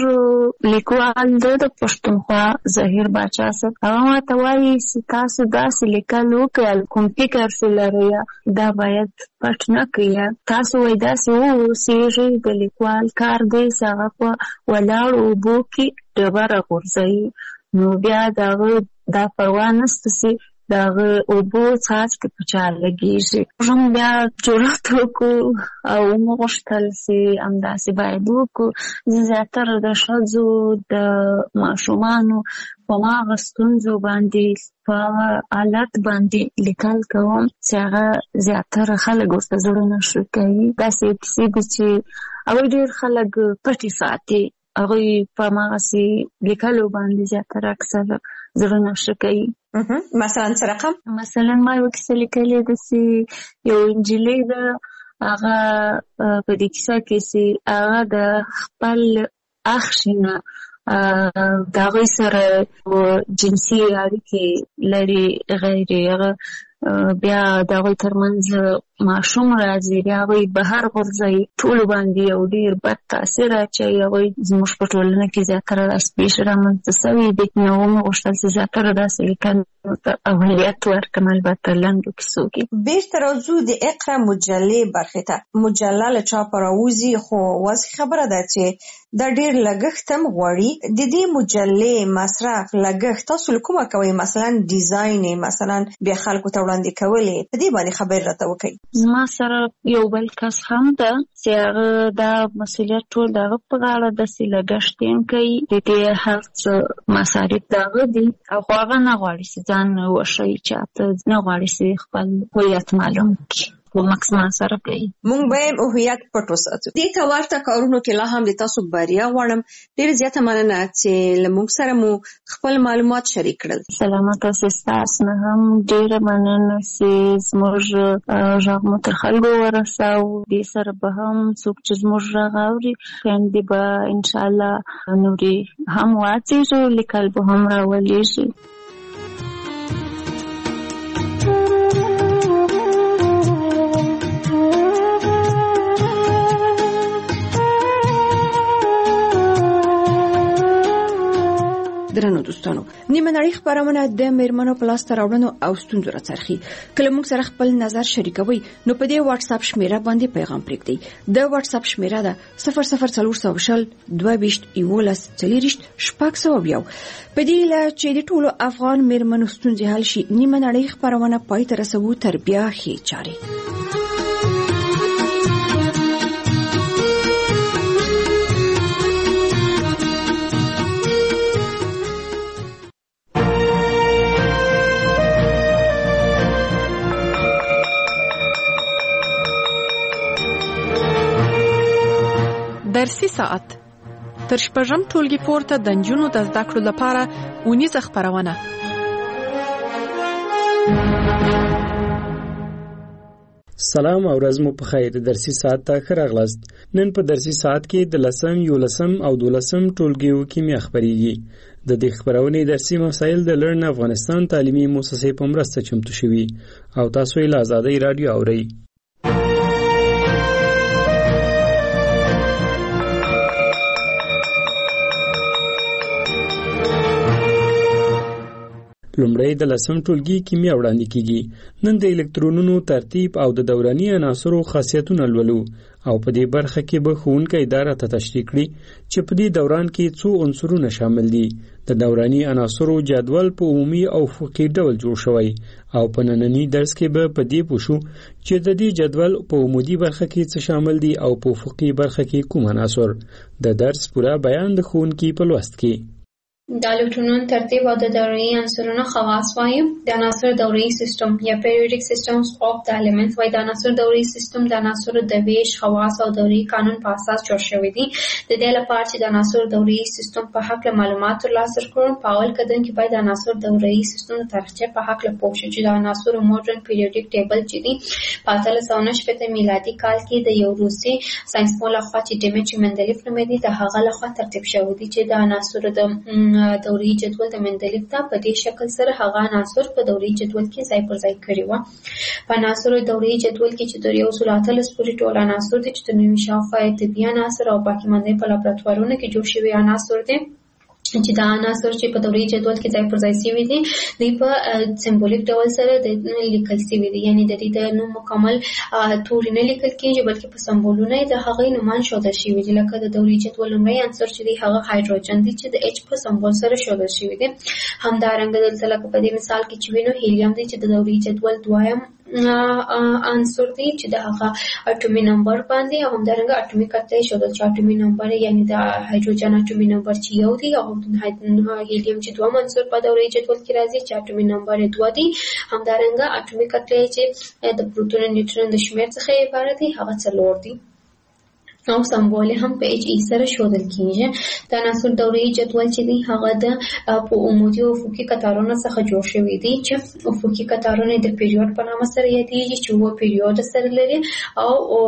لیکوال د پښتونخوا ظهیر باچا صاحب هغه ماته وایي چې تاسو داسې لیکل وکړئ، کوم فکر چې لرئ دا باید پټ نه کړئ. تاسو وایي داسې واوسېږئ، د لیکوال کار دی چې هغه په ولاړو اوبو کې ډبره غورځوي، نو بیا د هغه دا پروا نشته چې د هغه اوبو څاڅکي په چا لګېږي. موږ بیا جرأت وکړو او وغوښتل چې همداسې باید وکړو. زه زیاتره د ښځو د ماشومانو په هماغه ستونزو باندې په حالت باندې لیکل کوم چې هغه زیاتره خلک ورته زړونه ښه کوي. داسې کیسې دي چې هغوی ډېر خلک پټې ساتي، هغوی په هماغسې لیکلو باندې زیاتره اکثره زړونه ښه کوي. مثلا څه رقم؟ مثلا ما یوه کیسه لیکلې ده چې یو نجلۍ ده، هغه په دې کیسه کې چې هغه د خپل اخښي نه د هغوی سره جنسي اړیکې لري، غیر هغه بیا د هغوی ترمنځ ماشوم راځي، بیا هغوی بهر غورځوي، ټولو باندې یو ډېر بد تاثیر اچوي. هغوی زموږ په ټولنه کې زیاتره داسې پېښې رامنځته سوي دي. نو ومې غوښتل چې زیاتره داسې لیکنو ته اولویت ورکړم، البته لنډو کیسو کې. بېرته راځو د اقرا مجلې برخې ته. مجله له چاپه راوځي، خو واضح خبره ده چې دا ډېر لګښت هم غواړي. د دې مجلې مصرف لګښت تاسو له کومه کوئ؟ مثلا ډیزاین یې مثلا بیا خلکو ته وړاندې کولې، په دې باندې خبر راته وکړئ. زما سره یو بل کس هم ده چې هغه دا مسؤلیت ټول د هغه په غاړه داسې لګښت یې کوي، د دې هر څه مصارف د هغه دي. او خو هغه نه غواړي چې ځان وښیي چاته، نه غواړي چې خپل هویت معلوم کړي. مکسمان سره کوي. مونږ به هویت پټ وساتو. دې ته ورته کارونو کې لا هم د تاسو بریا غواړم. ډېر زیاته مننه چې له موږ سره مو خپل معلومات شریک کړل. سلامت اوسئ. ستاسو نه هم ډېره مننه چې زموږ غږ مو تر خلکو ورساو. دې سره به هم څوک چې زموږ غږ اوري خویندې به انشاءالله نورې هم واچېږي، لیکل به هم راولېږي. درنو دوستانو، نیمه نړۍ خبرونه د میرمنو په لاس ته راوړنو او ستونزو راڅرخي. کله موږ سره خپل نظر شریکوي نو په دې واتس اپ شمیره باندې پیغام پرېږدئ. د واتس اپ شمیره ده 00420 22 11 40 600. په دې لا چې د ټولو افغان میرمنو ستونزې حل شي، نیمه نړۍ خبرونه پای ته رسوو تر بیا ښې چارې. درسي ساعت تر شپږم ټولګي پورته د نجونو د زده کړو لپاره اونیزه خپرونه. سلام او ورځ مو په خیر. درسي ساعت ته ښه راغلاست. نن په درسي ساعت کې د 10م، 11م او 12م ټولګیو کیمیا خبرېږي. د دې خبرونې درسي مسایل د لرن افغانستان تعلیمي مؤسسې په مرسته چمتو شوي او تاسو یې له آزادۍ رادیو اورئ. لومړی د 10 ټولګي کیمیا وړاندې کیږي. نن د الکترونونو ترتیب او د دوراني عناصرو خاصیتونه لولو او په دې برخه کې به ښوونکی اداره ته تشریح کړي چې په دې دوران کې څو عنصرونه شامل دي. د دوراني عناصرو جدول په عمومي او افقي ډول جوړ شوی او په نننی درس کې به په دې پوښو چې د دې جدول په عمودي برخه کې څه شامل دي او په افقي برخه کې کوم عناصر. د درس پوره بیان د ښوونکي په لوست کې. د الکترونونو ترتیب او د دوري عنصرونو خواص وایو. د عناصر دوري سیستم یا پیریوډیک سیستمز اف د الیمنټس وای. د عناصر دوري سیستم د عناصر د ویش خواص او دوري قانون په اساس جوړ شوی دی. د دې لپاره چې د عناصر دوري سیستم په حق له معلومات ترلاسه کړو، په اول قدم کې باید د عناصر دوري سیستم د تاریخچه په حق له پوه شو چې د عناصر ماډرن پیریوډیک ټیبل چې دی په 1890 میلادي کال کې د یو روسي ساينسپوه لخوا چې ډیمیټري مندلیف نومېده د هغه لخوا ترتیب شوی دی چې د عناصر د دوري جدول د مندلیف ته په دې شکل سره هغه عناصر په دوري جدول کې ځای پر ځای کړی و. په عناصر دوري جدول کې چې د 130 پورې ټول عناصر دي چې د نوي شاوخوا طبي عناصر او باقي مانده په لابراتوارونو کې جوړ شوي عناصر دي چې دا عناصر چې په دوري جدول کې ځای پر ځای شوي دي دوی په سمبولیک ډول سره د لیکل شوي دي، یعنی د دې د نوم مکمل توري نه لیکل کېږي بلکې په سمبولونه د هغې نومان ښودل شوي دي. لکه د دوري جدول لومړی عنصر چې دی هغه هایدروجن دی چې د اچ په سمبول سره ښودل شوي دي. همدارنګه دلته لکه په دې مثال کې چې وینو هیلیم دی چې د دوري جدول دویم عنصر دی چې د هغه اټومي نمبر باندې او همدارنګه اټومي کتله ښودل چې اټومي نمبر یعنی د هایدروجن اټومي نمبر چې یو دی او هیلیم چې دوم عنصر په دوري جدول کې راځي چې اټومي نمبر 2 دی. همدارنګه اټومي کتله چې د پروتون او نیوټرون د شمیر څخه عبارت دی هغه 4 دی او سمبول هم په اچ ای سره ښودل کیږي. د عناصر دوري جدول چې دی هغه د په عمودي او افقي قطارونو څخه جوړ شوی دی چې افقي قطارونه د پیریود په نامه سره یادېږي چې و پیریود سره لري او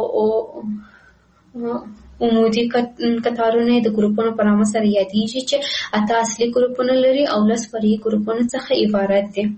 عمودي قطارونه د ګروپونو په نامه سره یادېږي چې 8 اصلي ګروپونه لري او 10 فرعي ګروپونه څخه عبارت دي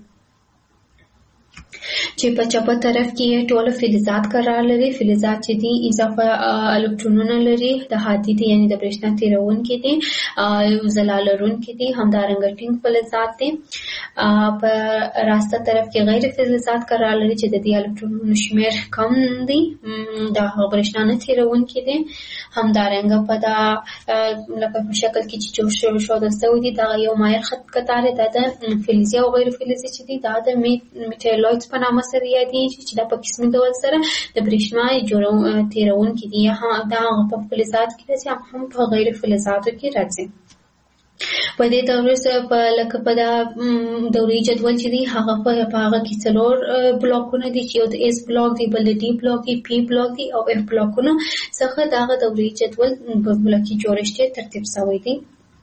چې په چپه طرف کې ټول فلزات قرار لري. فلزات چې دي اضافه الکترونونه لري، د هادي دي یعنی د برېښنا تیرونکي دي، ځلا لرونکي دي، همدارنګه ټینګ فلزات دي. په راسته طرف کې غیر فلزات قرار لري چې د دې الکترونونو شمیر کم دي، د برېښنا نه تیرونکي دي. همدارنګه په دا لکه په شکل کې چې جوړ شوی دي دا یو مایل خط قطار دی، د فلزي او غیر فلزي چې دي دا د میټالویډز په نامه سره یادېږي چې دا په قسمي ډول سره د برېښنا تیرونکي دي. دا په فلزات کې راځي هم په غیر فلزاتو کې راځي. په دې دورې سره په لکه په دا دوري جدول چې دی هغه په هغه کې 4 بلاکونه دي چې یو د اس بلاک دی، بل د ډي بلاک دی، پی بلاک دی او اف بلاکونه څخه دا دوري جدول په بلاکي جوړښت ترتیب شوی دی.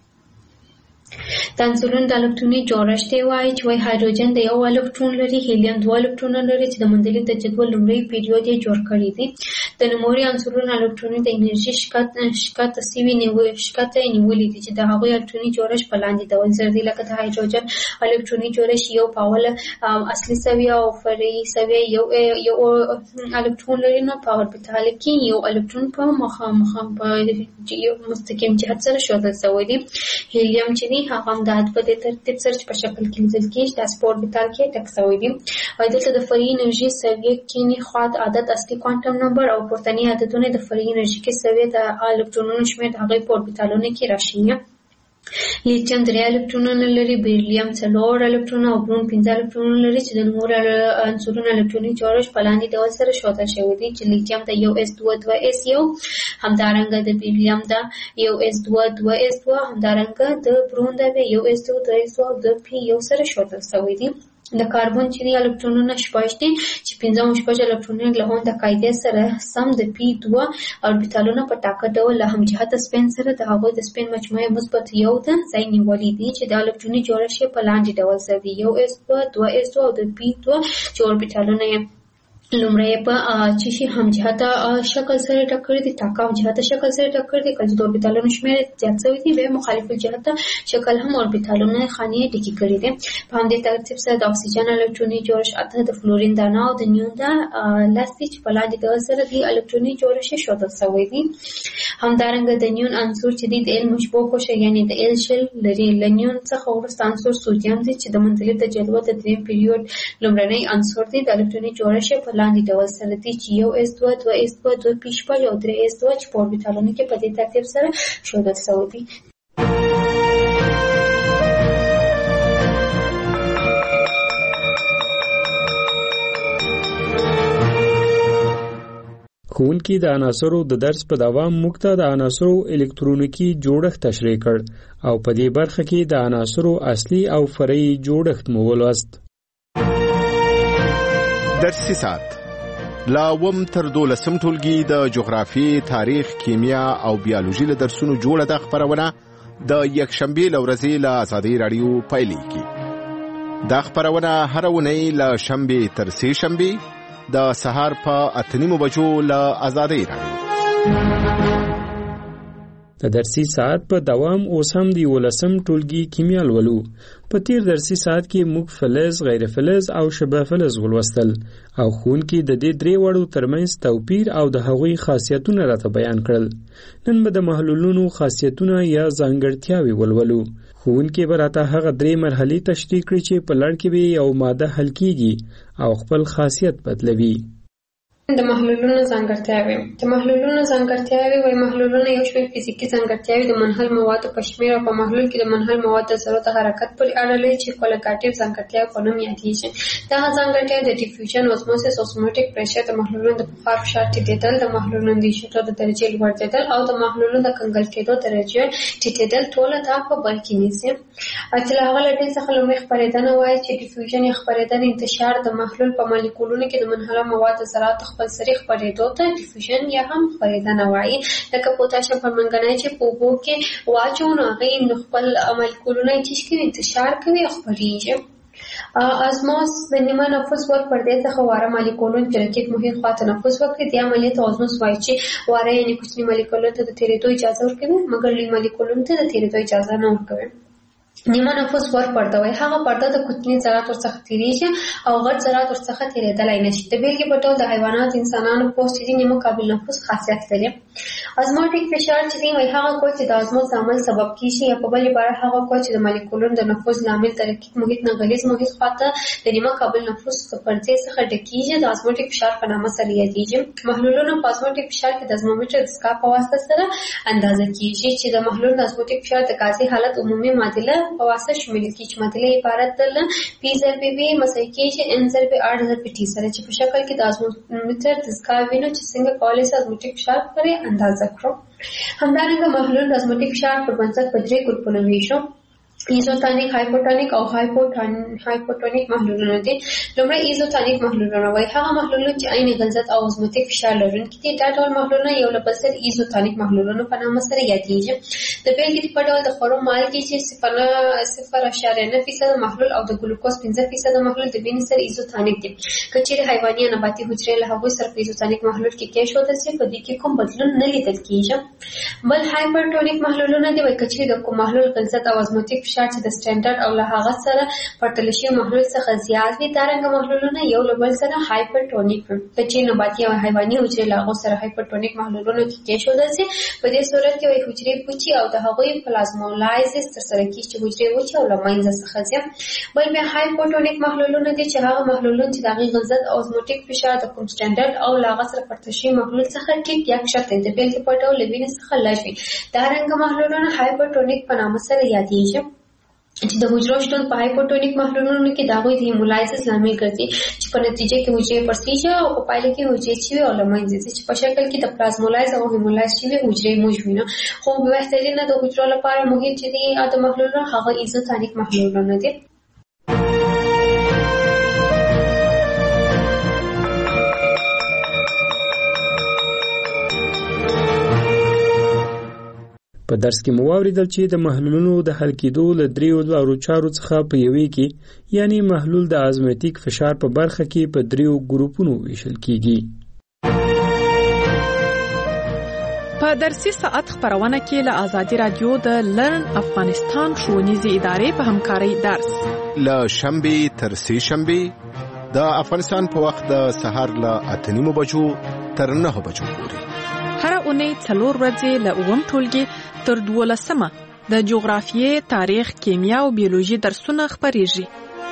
د عنصرونو د الکتروني جوړښت وایي چې هایدروجن د یو الکترون لري، هیلیم 2 الکترونونه لري چې د مندلیف د جدول لومړی پیریود یې جوړ کړی دی. د نوموړي عنصرونو الکتروني د انرژي شکته سوي نیولې دي چې د هغوی الکتروني جوړښت په لاندې ډول سره دی. لکه د هایدروجن الکتروني جوړښت یو په اوله اصلي سویه او فرعي سویه یو الکترون لري، نو په اوربیتال کې یو الکترون په مخامخ په یو مستقیم جهت سره ښودل شوی دی. هیلیم چې دی هغه هم د په دې ترتیب سره په شکل کې لیدل کېږي د سپور بیتال کې ټک شوی دی. او دلته د فرعي انرژي سویه کې نه خواط عدد اصلي کوانټم نمبر او پورتني عددونه د فرعي انرژي کې سویه د الکترونونو شمېر د هغې په اوربیتالونو کې راشي. لیتیم 3 الکترونونه لري، بیریلیم 4 الکترونونه او برون 15 الکترونونه لري چې د نوموړو عنصرونو الکتروني جوړښت په لاندې ډول سره ښودل شوی دی چې لیتیم د 1s2 همدارنګه د بیریلیم د 1s2 همدارنګه د برون د 1s2 او د پی یو سره ښودل شوی دی. د کاربن چې الکترونونه شپږ دي چې 15 الکترونونه له هم د قاعدې سره سم د پی 2 اوربیتالونه په ټاکه ډول له همجهته سپین سره د هغوی د سپین مجموعه مثبت یو د ځای نیولې دي چې د الکتروني جوړښت په لاندې ډول سره دی 1s2 او د پی 2 چې اوربیتالونه لومړی په چې شي همجهته شکل سره ټاکل دي، ټاکه همجهته شکل سره ټاکل دي. کله چې د اوربیتالونو شمېر زیات شوی دی بیا مخالف الجهته شکل هم اوربیتالونه خانې ډکې کړي دي. په همدې ترتیب سره د اکسیجن الکتروني جوړښت 8 د فلورین دانه او د نیون د لاستي چې په لاندې ډول سره د الکتروني جوړښت ښودل شوی دی. همدارنګه د نیون عنصر چې دی د ال مشبوه کوشه یعنی د ال شل لري. لنیون څخه وروسته عنصر سودیم دی چې د منځلي د جدول د دریم پیریود لومړنی عنصر دی. د الکتروني جوړښت په لاندې ډول سره دی چې 1s2 2s2 2p او 3s2 چې په اوربیتالونو کې په دې ترتیب سره ښودل شوی دی. ښوونکي د عناصرو د درس په دوام موږ ته د عناصرو الکترونیکی جوړښت تشریح کړ او په دې برخه کې د عناصرو اصلي او فرعي جوړښت مو ولوست. درسي ساعت لا وم تر 12 ټولګي د جغرافي، تاریخ، کیمیا او بیولوژي له درسونو جوړه د خبرونه د یکشنبه لورځي له آزادۍ رادیو پیلېږي. دا خبرونه هر ونی له شنبه تر سه شنبه د سهار په 8:30 بجو له آزادۍ رادیو. د درسي ساعت په دوام اوس هم د 11 ټولګي کیمیا لولو. په تیر درسي ساعت کې موږ فلز، غیر فلز او شبه فلز ولوستل او ښوونکي د دې درې وړو ترمنځ توپیر او د هغوی خاصیتونه راته بیان کړل. نن به د محلولونو خاصیتونه یا ځانګړتیاوې ولولو. ښوونکي به راته هغه درې مرحلې تشریح کړي چې په لړ کې به یو ماده حل کیږي او خپل خاصیت بدلوي. د محلولونو ځانګړتیاوې. د محلولونو ځانګړتیاوې وايي محلولونه یو شمېر فزیکي ځانګړتیاوې د منحل موادو په شمېر او په محلول کې د منحل موادو د ذرو د حرکت پورې اړه لري چې کوالټیټیو ځانګړتیاوې په نوم یادېږي. دغه ځانګړتیاوې د ډیفیوژن، اوزموسس، اوسموټیک پریشر، د محلولونو د بخار فشار ټیټېدل، د محلولونو د ایشېدو د درجې لوړېدل او د محلولونو د کنګل کېدو درجه ټیټېدل ټول دا په بر کې نیسي. چې له هغه له دې څخه لومړی خپرېدنه وايي چې ډیفیوژن یا خپرېدنه انتشار د محلول په مالیکولونو کې د منحله موادو ذرات خپل سری خپرېدو ته ډیفیوژن یا هم خپرېدنه وايي. لکه پوتاشیم پرمنګنایټ چې په اوبو کې واچو نو هغې نو خپل مالیکولونه یې څه کوي، انتشار کوي او خپرېږي. ازموس د نیمه نفوس ور پردې څخه واره مالیکولونه چې رقیق محیط خواته نفوس وکړي دې عملیې ته ازموس وایي چې واره یعنې کوچني مالیکولونو ته د تېرېدو اجازه ورکوي مګر لوی مالیکولونو ته د تېرېدو اجازه نه ورکوي. نیمه نفوس ور پرده وایي هغه پرده د کوچني ذرات ورڅخه تېرېږي او غټ ذرات ورڅخه تېرېدلی نشي. د بېلګې په ډول د حیواناتو، انسانانو پوست چې دی نیمه قابل نفوس خاصیت لري. ازموټیک فشار چې دی وایي هغه قوت چې د ازموس د عمل سبب کېږي یا په بل عبارت هغه قوت چې د مالیکولونو د نفوذ لامل د رقیق محیط نه غلیظ محیط خواته د نیمه قابل نفوس د پردې څخه ډکېږي د ازموټیک فشار په نامه سره یادېږي. محلولونه په ازموټیک فشار کې د ازمومیټر د سکاپ په واسطه سره اندازه کېږي چې د محلول د ازموټیک فشار د غازي حالت عمومي معادله په واسطه شامل کېږي چې معادله عبارت ده له پی ضربې وي مساوي کېږي ان ضربې آر ضربې ټي سره چې په شکل کې د ازمومیټر د سکاپ وینو چې څنګه کولی شي ازموټیک فشار پرې اندازه کړو. همدارنګه محلول د ازموټیک فشار پر بنسټ په درې ګروپونو ویشو. ایزوتونیک، هایپوټونیک او هایپوټونیک محلولونه دي. لومړی ایزوتونیک محلولونه وایي هغه محلولونه چې عین غلظت او اوزموتیک فشار لرونکي دي. دا ډول محلولونه یو له بل سره ایزوتونیک محلولونه په نامه سره یادېږي. د بېلګې په ډول د خوړو مالګې چې 0.9% محلول او د ګلوکوز 5% محلول د وینې سره ایزوتونیک دي. که چیرې حیواني یا نباتي حجرې له هغوی سره په ایزوتونیک محلول کې کېښودل شي په دې کې کوم بدلون نه لیدل کېږي. بل هایپرټونیک محلولونه دي وایي که چیرې د کوم محلول غلظت او اوزموتیک فشار چې د سټانډرډ او له هغه سره پرتله شوي محلول څخه زیات وي دارنګه محلولونه یو له بل سره هایپرټونیک وي. که چیرې نباتي او حیواني حجرې له هغو سره هایپرټونیک محلولونو کې کېښودل شي په دې صورت کې وایي حجرې پوچي او د هغوی پلازمولایزس ترسره کېږي چې حجرې وچې او له منځه څخه ځي. بل بیا هایپوټونیک محلولونه دي چې هغه محلولونه چې د هغې غلظت او اوزموټیک فشار د کوم سټانډرډ او له هغه سره پرتله شوي محلول څخه ټیټ یا کښته وي. د بېلګې په ډول له وینې څخه لږ وي. دارنګه محلولونه هایپرټونیک په نامه سره یادېږي چې د حجرو شتون په هایپوټونیک محلولونو کې د هغوی د هیمولایزس لامل ګرځي چې په نتیجه کې حجرې پړسېږي او په پایله کې حجرې چې وي او له منځه ځي چې په شکل کې د پلازمولایز او هیمولایز چې وي حجرې موږ وینو. خو بهترینه د حجرو لپاره محیط چې دی د محلولونو هغه ایزوتونیک محلولونه دي. په درس کې مو واوریدل چې د محلولونو د حل کېدو له دریو لارو چارو څخه په یوې کې یعنی محلول د ازموتیک فشار په برخه کې په دریو ګروپونو ویشل کیږي. په درسي ساعت خبرونه کې له آزادي رادیو د لرن افغانستان ښوونیزې ادارې په همکارۍ درس له شنبه تر سه شنبه د افغانستان په وخت د سهار له 8:30 بجو تر 9 بجو پورې هر اونۍ 4 ورځې له 9 ټولګي تر 12 د جغرافیې، تاریخ، کیمیا او بیولوژي درسونه خپریږي.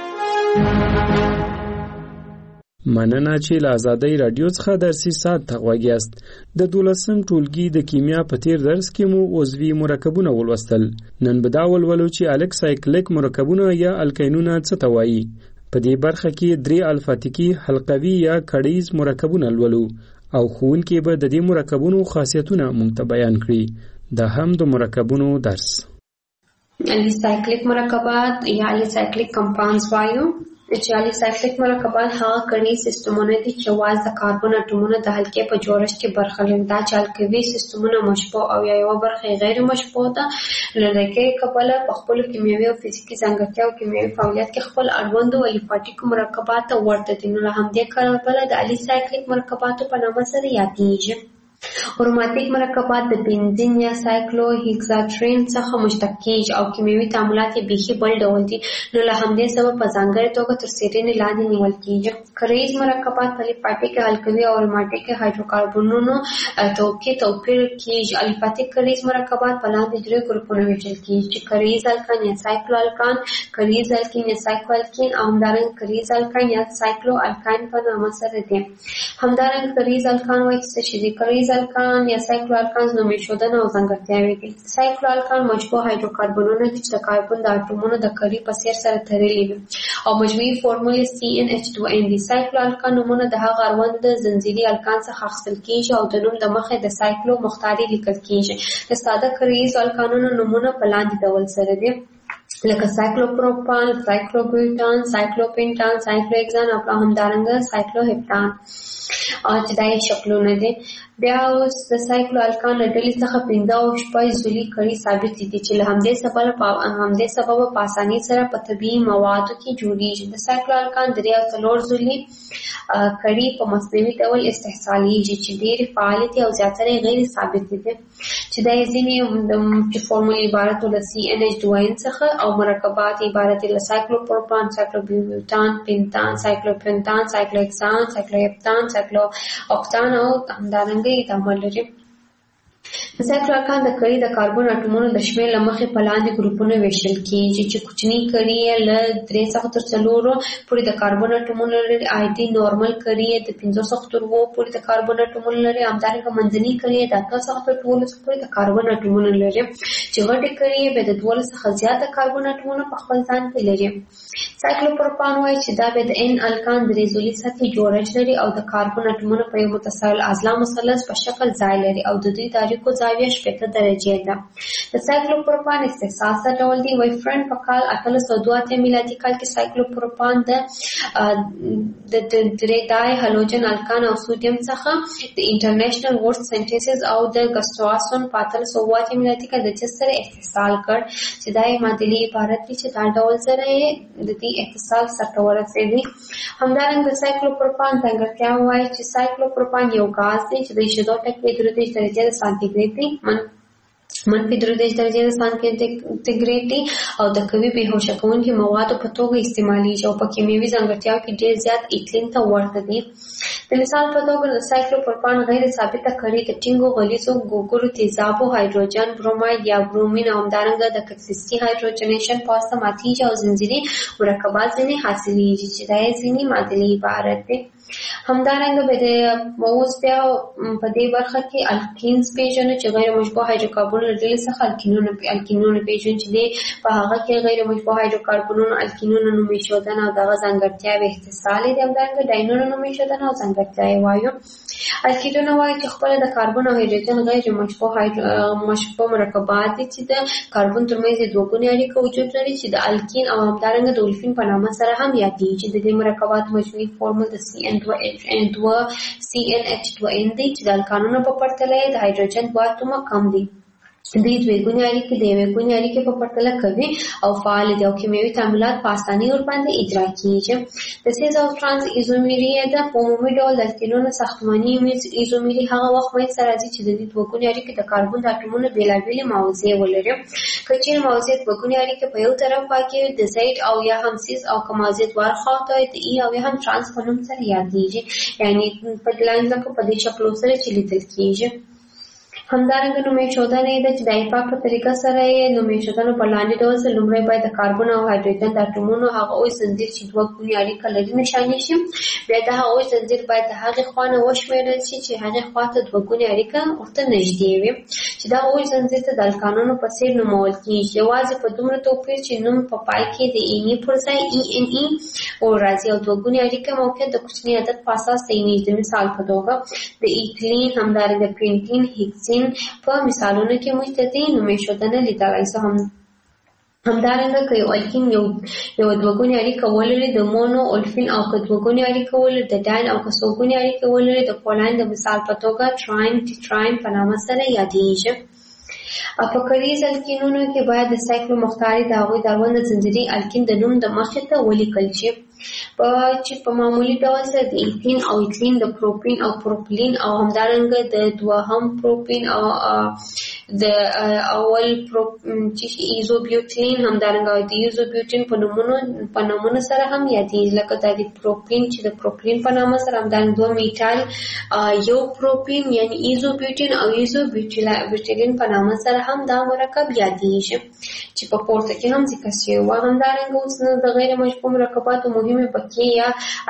مننه چې له آزادۍ رادیو څخه درسي ساعت ته غوږ یاست. د 12 ټولګي د کیمیا په تیر درس کې مو عضوي مرکبونه ولوستل. نن به دا ولولو چې الکسایکلیک مرکبونه یا الکینونه څه ته وایي. په دې برخه کې 3 الفاتیکي حلقوي یا کړیز مرکبونه لولو او ښوونکي به د دې مرکبونو خاصیتونه موږ ته بیان کړي. دا هم د مرکبونو درس. الکسایکلیک مرکبات یا الکسایکلیک کمپاونډز وایو. چې الکسایکلیک مرکبات هغه کړي سیستمونه دي چې واز د کاربن اټومونو د حلقې په جوړښت کې برخه لري. دا چې الکوي سیستمونه مشبوع او یا یو برخه غیر مشبوع ده لکه کبله په خپل کیمیاوي او فزیکي ځانګړتیا او کیمیاوي فعالیت کې خپل اړوند او الفاتیک مرکبات ورته دي. نو همدې کبله د الکسایکلیک مرکباتو په نامه سره یادېږي. اروماتیک مرکبات د بنزین یا سایکلو هیکساټرین څخه مشتق کیږي او کیمیاوي تعاملات یې بیخي بل ډول دي. نو له همدې سبب په ځانګړې توګه تر څېړنې لاندې نیول کیږي. کریز مرکبات په الفاتیک الکلي او اروماتیک هایدروکاربنونو توپیر کیږي. الفاتیک کریز مرکبات په لاندې 3 ګروپونو ویشل کیږي چې کریز الکان یا سایکلو الکان، کریز الکین یا سایکلو الکین او همدارنګه کریز الکان یا سایکلو الکان په نامه سره دي. همدارنګه کریز الکان وایي چې د کریز الکان یا سایکلو الکان نومې شودنه او ځانګړتیاوې دي. سایکلو الکان مشبوع هایدروکاربنونه دي چې د کاربن د اټومونو د کړي په څیر سره تړلي وي او مجموعي فورمول CnH2n دي. سایکلو الکان نومونه د هغه اړوند د زنجیري الکان څخه اخیستل کیږي او د نوم د مخې د سایکلو مختاري لیکل کیږي. د ساده کړیز الکانونو نومونه په لاندې ډول سره دي لکه سایکلوپروپان، سایکلوبیوټان، سایکلوپینټان، سایکلوهکسان او همدارنګه سایکلوهپټان چې دا یې شکلونه دي. بیا اوس د سایکلو الکان له ډلې څخه 15 او 16 ضلعي کړي ثابت دي چې له همدې سبب په اسانۍ سره په طبیعي موادو کې جوړیږي. د سایکلو الکان 3 او 4 ضلعي کړي په مصنوعي ډول استحصالیږي چې ډېرې فعالې دي او زیاتره غیر ثابت دي چې دا یې ځینې چې فورمول عبارت له CnH2n څخه او مرکبات عبارت له سایکلوپروپان، سایکلوبیوټان، پینتان، سایکلوپینتان، سایکلوهکسان، سایکلوهپتان، سایکلوهوکتان او همدارنګه تعامل لري. د سایکلو الکان د کړي د کاربن اټومونو د شمېر له مخې په لاندې ګروپونو ویشل کیږي چې کوچني کړي یې له 3 څخه تر 4 پورې د کاربن اټومونو لري. عادي نورمال کړي یې د 5 څخه تر 7 پورې د کاربن اټومونو لري. همدارنګه منځني کړي یې د 8 څخه تر 12 پورې د کاربن اټومونو لري چې غټي کړي یې به د 12 څخه زیاته کاربن اټومونو په خپل ځان کې لري. سایکلوپروپان وایي چې دا به د N الکان 3 ضلعي سطحي جوړښت لري او د کاربن اټومونو په یو متصل اضلاع مثلث په شکل ځای لري او د دوی تاریخو زاویه 70 درجې ده. د سایکلوپروپان استحصال څه ډول دی؟ وایي فرند په کال 1882 میلادي کال کې سایکلوپروپان د دای هالوجن الکان او سودیم څخه د انټرنیشنل ورډ سنټیسز او د ګسټواسون په 1880 میلادي کال د جس سره استحصال کړ چې دا یې معادلې عبارت دي چې دا ډول سره د دې اتصال سره ورسېږي. همدارنګه د سایکلوپروپان ځانګړتیا وایي چې سایکلوپروپان یو غاز دی چې د 2.3 درجې سانتیګریډ دی، منفي 3 درجې سانتیګریډ دی او د قوي بېهوشه کوونکي موادو په توګه استعمالیږي او په کیمیاوي ځانګړتیاو کې ډېر زیات ایتلین ته ورته دي. د مثال په توګه د سایکلوپروپان غیر ثابته کړي د ټینګو غلیظو ګوګړو تیزابو هایدروجن بروماید یا برومین او همدارنګه د کتلیستي هایدروجنیشن په واسطه ماتیږي او زنجیري مرکبات ځینې حاصلیږي چې دا یې ځینې معادلې عبارت دي. همدارنګه به د اوس بیا په دې برخه کې الکینز پیژنو چې غیر مشبوع هایدروکاربنونو له ډلې څخه الکینونه پیژنو چې دی په هغه کې غیر مشبوع هایدروکاربنونو الکینونه نومې ښودنه او دغه ځانګړتیاوې اختصال دي. همدارنګه ډاینونه نومې ښودنه او ځانګړتیاوې وایو. الکینونه وایي چې خپله د کاربن او هایدروجن غیر مشبوع مرکبات دي چې د کاربن ترمنځ یې دوه ګونې اړیکه وجود لري چې د الکین او همدارنګه د اولفین په نامه سره هم یادېږي. د دې مرکباتو مجموعي فورمول د CnH2n دی چې د الکانونو په پرتله د هایدروجن 2 اتومه کم دي. دوی دوه ګونې اړیکې د یوې ګونې اړیکې په پرتله کوي او فعال دي او کیمیاوي تعاملات په اسانۍ ورباندې اجرا کیږي. د سیز او ترانس ایزومري د عمومي ډول د الکینونو ساختماني ایزومري هغه وخت منځته راځي چې د دې دوه ګونې اړیکې د کاربن د اټومونو بېلابېلې موضوع ولري. که چیرې موضوع دوه ګونې اړیکې په یو طرف واقع وي د زید او یا هم سیز او که موضوع دواړه خواته وي د ای او یا هم ترانس په نوم سره یادېږي، یعنې په لاندې لکه په دې شکلو سره چې لیدل کیږي. همدارنګه نومې ښودنه ده چې د ایپاک په طریقه سره یې نومې ښودنه په لاندې ډول سره لومړی باید د کاربن او هایدروجن د اتومونو هغه اوږد زنځیر چې دوه ګونې اړیکه لري نشانې شي. بیا د هغه اوږد زنځیر باید د هغې خوا نه وشمېرل شي چې هغې خوا ته دوه ګونې اړیکه ورته نږدې وي چې دا اوږد زنځیر ته د الکانونو په څېر نومول کېږي. یوازې په دومره توپیر چې نوم په پای کې د ایني پر ځای ENE راځي او دوه ګونې اړیکه موقعیت د کوچني عدد په اساس تعینېږي. د مثال په توګه د ایتلین همدارنګه پینټین هیکسین په مثالونو کې موږ د دې نومې ښودنه لیدلی شو. همدارنګه که یو الکین یو دوه ګونې اړیکه ولري د مونو اولفین او که دوه ګونې اړیکه ولري د ډاین او که څو ګونې اړیکه ولري د پولین د مثال په توګه تراین ټیټراین په نامه سره یادېږي. په کلیز الکینونو کې باید د سایکلو مختاري د هغوی د اړوند زنځیري الکین د نوم د مخې ته ولیکل شي چې په معمولي ډول سره د ایتین او ایتلین د پروپین او پروپلین او همدارنګه د دوهم پروپین او د اول چې ایزوبیوټین همدارنګه د ایزوبیوټین په نومونو سره هم یادېږي لکه د پروپین چې د پروپلین په نامه سره همدارنګه دوه میټال یو پروپین یعنی ایزوبیوټین او ایزوبیوټیلین په نامه سره هم دا مرکب یادېږي چې په پورته کې هم ذکر شوی و. همدارنګه اوس نو د غیر مشبوع مرکباتو مهمې پکې یا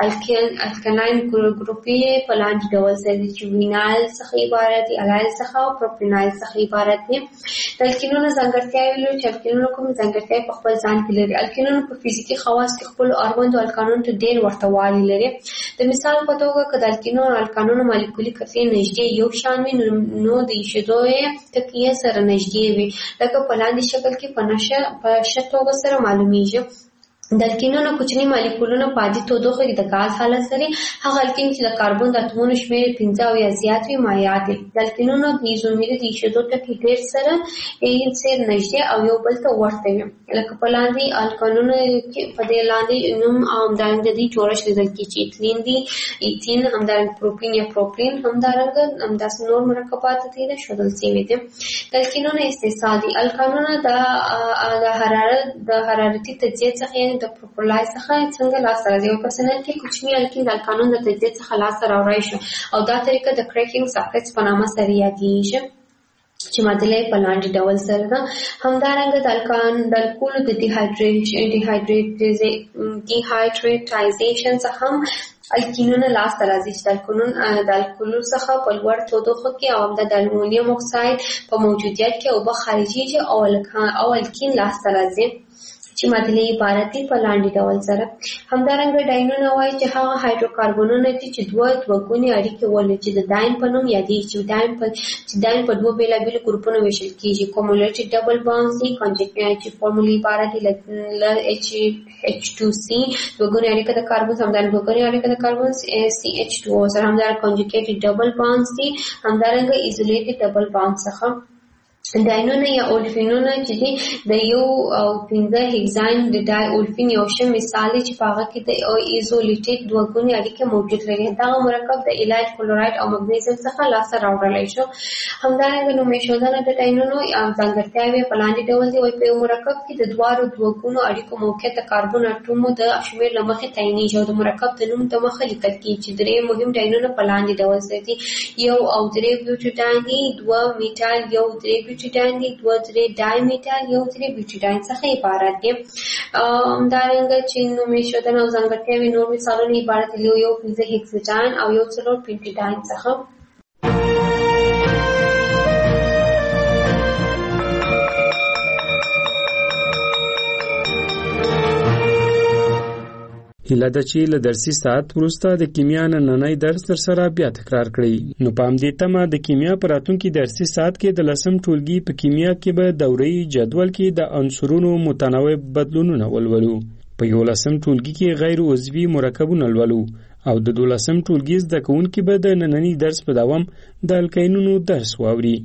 الکلاین ګروپي په لاندې ډول سره دي چې وینایل څخه عبارت دي، الایل څخه او پروپینایل څخه عبارت دي. د الکینونو ځانګړتیاوې لري چې الکینونو کوم ځانګړتیاوې په خپل ځان کې لري. الکینونو په فزیکي خواص کې خپل اړوندو الکانونو ته ډېر ورته والی لري. د مثال په توګه که د الکانونو مالیکولي کتلې نږدې یو شان وي نو د ایشېدو ټکیې سره نږدې وي لکه په لاندې شکل کې په ښه توګه سره معلومیږي. د الکینونو کوچني مالیکولونه په عادي تودوخه کې د غاز حالت لري. هغه الکین چې د کاربن د اتومونو شمېر 15 او یا زیات وي مایع دي. د الکینونو د ایزومري د ایشېدو ټکي ډېر سره سیر نږدې او یو بل ته ورته وي لکه په لاندې الکانونو کې په دې لاندې نوم او همدارنګه د دې جوړښت لیدل کېږي چې ایتلین دي، ایتین همدارنګه پروپین یا پروپلین همدارنګه همداسې نور مرکبات دي ښودل شوي دي. د الکینونو استحصال دي. الکانونه د حرارتي تجزیې څخه د پروپولای څخه څنګه لاسته راځي. یو پرسنل کې کوچني الکین د الکانون د تجزیې څخه لاسته راوړی شو او دا طریقه د کریکینګ ساکټس په نامه سره یادېږي چې معادله په لاندې ډول سره ده. همدارنګه د الکولو د ډیهایډریټایزیشن څخه هم الکینونه لاسته راځي چې د الکولو څخه په لوړ تودوخه کې او د المونیم اکساید په موجودیت کې اوبه خارجېږي او الکین لاسته راځي چې معادله عبارت دي په لاندې ډول سره. همدارنګه ډاینونه وایي چې هغه هایدروکاربنونه دي چې دوه ګونې اړیکې ولري چې د داین په نوم یادېږي چې داین په دوه بېلابېلو ګروپونو ویشل کېږي. کومولټي ډبل بانډز دي چې فورمولي عبارت دي له H2C دوه ګونې اړیکه د کاربن همدارنګه دوه ګونې اړیکه د کاربن CH2O سره همدارنګه کنجوګیټډ ډبل بانډز دي همدارنګه ایزولیټډ ډبل بانډ څخه. ډاینونه یا اولفینونه چې دي د یو او 15 هیگزاین د ډای اولفین یو ښه مثال دی چې په هغه کې د ایزولیټډ دوه ګونې اړیکې موجود لري. دغه مرکب د ایلایل کلوراید او مګنیزیم څخه لاسته راوړلی شو. همدارنګه نومې ښودنه د ډاینونو ځانګړتیاوې په لاندې ډول دي. په یو مرکب کې د دواړو دوه ګونو اړیکو موقعیت د کاربن اتومو د شمېر له مخې تعینېږي او د مرکب د نوم د مخه لیکل کېږي چې درې مهم ډاینونه په لاندې ډول سره دي. یو او درې بیوټیډاین دي، دوه میټال یو درې بیوټیډاین دي، دوه درې ډای میټال یو درې بیوټیډاین څخه عبارت دي. همدارنګه چې نومې ښودنه او ځانګړتیاوې نور مثالونه عبارت دي یو 15 هیکساډاین او یو 4 پینټیډاین څخه. هیله ده چې له درسي ساعت وروسته د کیمیا نننی درس در سره بیا تکرار کړئ. نو په همدې تمه د کیمیا په راتلونکي درسي ساعت کې د 10م ټولګي په کیمیا کې به دوره‌یي جدول کې د عنصرونو متنوع بدلونونه ولولو. په 11م ټولګي کې غیر عضوي مرکبونه ولولو او د 12م ټولګي زده کوونکي به د نننی درس په دوام د الکینونو درس واوري.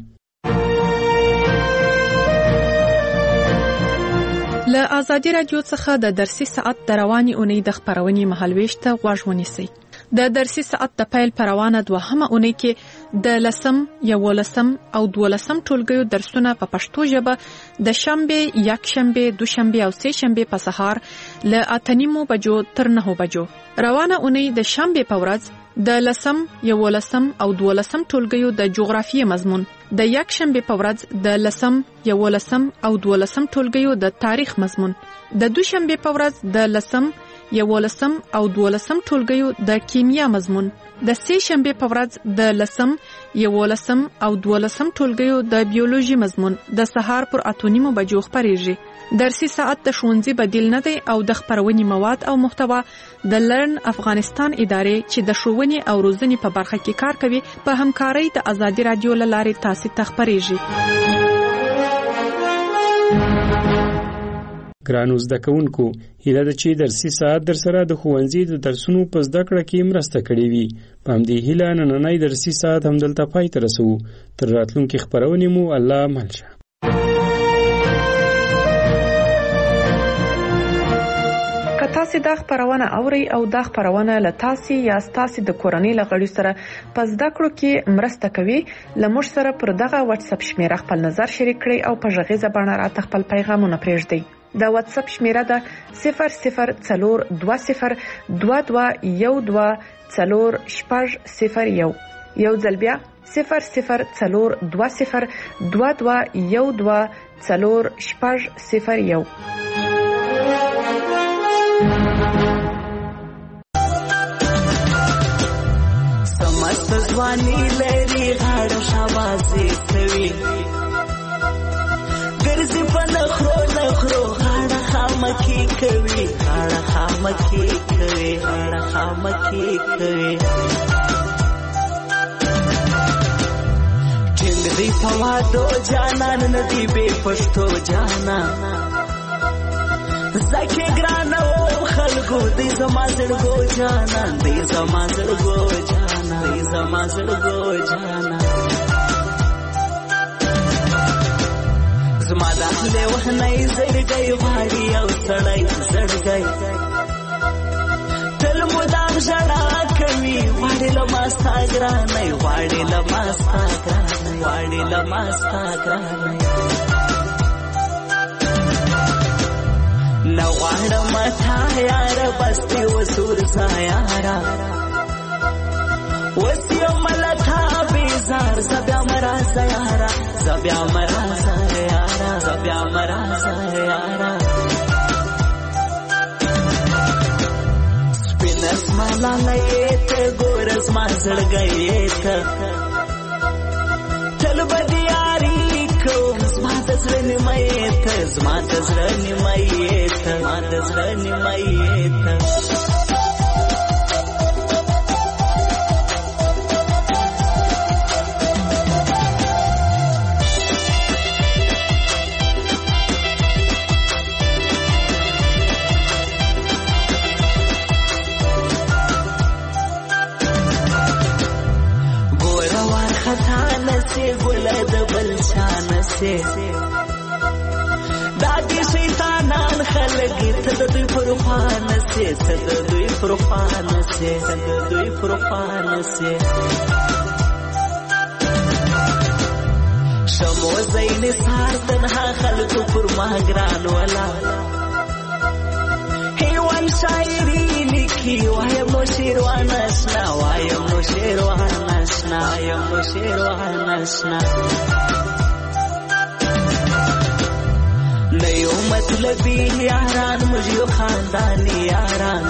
له آزادي رادیو څخه د درسي ساعت د رواني اونۍ د خبرونې مهالويش ته غوږ ونیسئ. د درسي ساعت د پیل پروانه 2مه اونۍ کې د 10 11 او 12 ټولګیو درسونه په پښتو ژبه د شنبه، یکشنبه، دوشنبه او سه شنبه په سهار ل 8:30 بجو تر 9 بجو. روانه اونۍ د شنبه په ورځ د 10 11 او 12 ټولګیو د جغرافیې مضمون، د یکشنبه په ورځ د 10 11 او 12 ټولګیو د تاریخ مضمون، د دوشنبه په ورځ د 10 11 او 12 ټولګیو د کیمیا مضمون، د سه شنبه په ورځ د 10 11 او 12 ټولګیو د بیولوژي مضمون د سهار پر 8:30 بجو خبريږي. درسي ساعت د ښوونځي بدیل نه دی او د خبرونې مواد او محتوا د لرن افغانستان ادارې چې د ښوونې او روزنې په برخه کې کار کوي په همکارۍ د ازادي رادیو لارې تاسو ته خبريږي. ګرانو زده کوونکو، هیله ده چې درسي ساعت در سره د ښوونځي د درسونو په زده کړه کې مرسته کړې وي. په همدې هیله نننی درسي ساعت همدلته پای ته رسوو. تر راتلونکي خبرونې مو الله مل شه. که تاسو دا خبرونه اورئ او دا خبرونه له تاسو یا تاسو د کورنۍ لغړي سره په زده کړو کې مرسته کوي، لمر سره پر دغه واتس اپ شمیره خپل نظر شریک کړئ او په ژغیزه باندې راته خپل پیغامونه پرېږدئ. دا واتس اپ شمیره ده 004212124001. یو ځل بیا 004212124001. سمست ځواني لري غاړه شاباسي کوي، ګرځي په نخرو نخرو غاړه خامکی کوي، غاړه خامکی کوي، غاړه خامکی کوي. ټینګ دی په وادو جانان ندی به پښتو جانان، زکه ګرانو خلکو دې زما زړګو جانان، دې زما زړګو جانان، دې زما زړګو جانان. زما د له وهنې زړګي واري او سړی زړګي تل مدام ژړا کوي، وړي لما ساګرانې، وړي لما ساګرانې، وړي لما ساګرانې. نو غواړم تا یار بستي وسور سایارا، وسیو ملتا بیزار زبیا مرا سیارا، زبیا مرا سیارا، زبیا مرا سیارا. سپینس مالا لیت ګورس ما زړګیت تل بدیاری کوم زما د زړه نیمایت، زما د زړه نیمایت، زما د زړه نیمایت. ګل د بل شان سي دادي شیطانان خلک ته د دوی پروفان سي، ته د دوی پروفان سي، ته د دوی پروفان سي. شمو زین سار تنها خلکو پر ما ګران ولا هیوان شاعری لیکي، وایم نو شیروان آشنا، وایم نو شیروان آشنا، وایم نو شیروان آشنا. نیو مطلبی یاران مجھیو خاندانی یاران،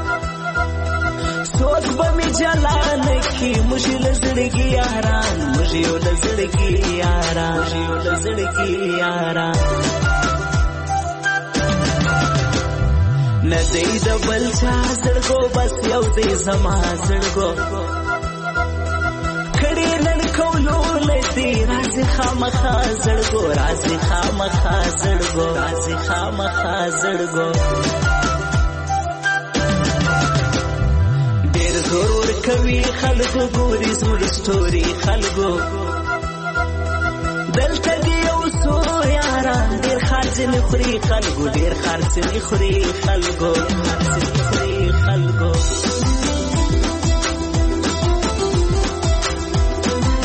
سوک بمی جلان کی مجھے لزڑگی یاران، مجھیو لزڑگی یاران، مجھیو لزڑگی یاران. ندی د بل چا زړګو بس یو دی زما زړګو، کړي نن کولو لدی راځي خامخا زړګو، راځي خامخا زړګو، راځي خامخا زړګو. ډېر ضرور کوي خلکو ګوري زموږ ستوري خلکو، دلته دی یو څو یاران ډېر خرڅ نه خوري خلکو، ډېر خرڅ نه خوري خلکو، خرڅ نه خوري خلکو.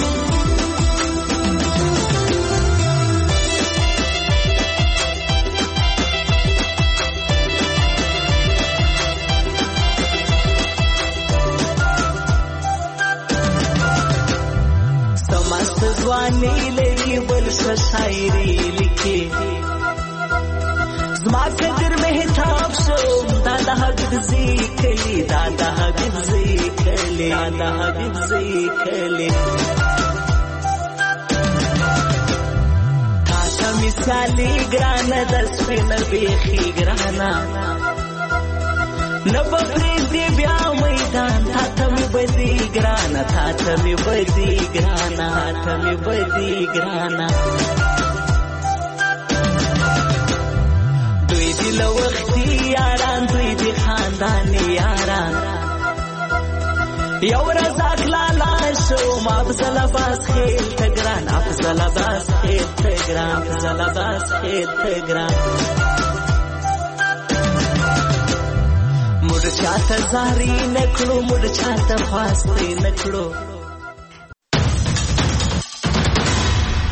کوي بل شاعري لیکي زما قدر مهتاب شو دا د حبیب ذکرلی دا د حبیب ذکرلی دا د حبیب ذکرلی تا مثالی ګرانه د سپین بیخي ګرانه نبپری دی بیا میدان تا تمی بدی ګرانه تا تمی بدی ګرانه تا تمی بدی ګرانه دوی دی لوختی یاران دوی دی خاندانی یاران یو رزاق لالا شو ما افضل باز خیل تگران افضل باز خیل تگران افضل باز خیل تگران مړ چاته زاري نکړو مړ چاته فاسته نکړو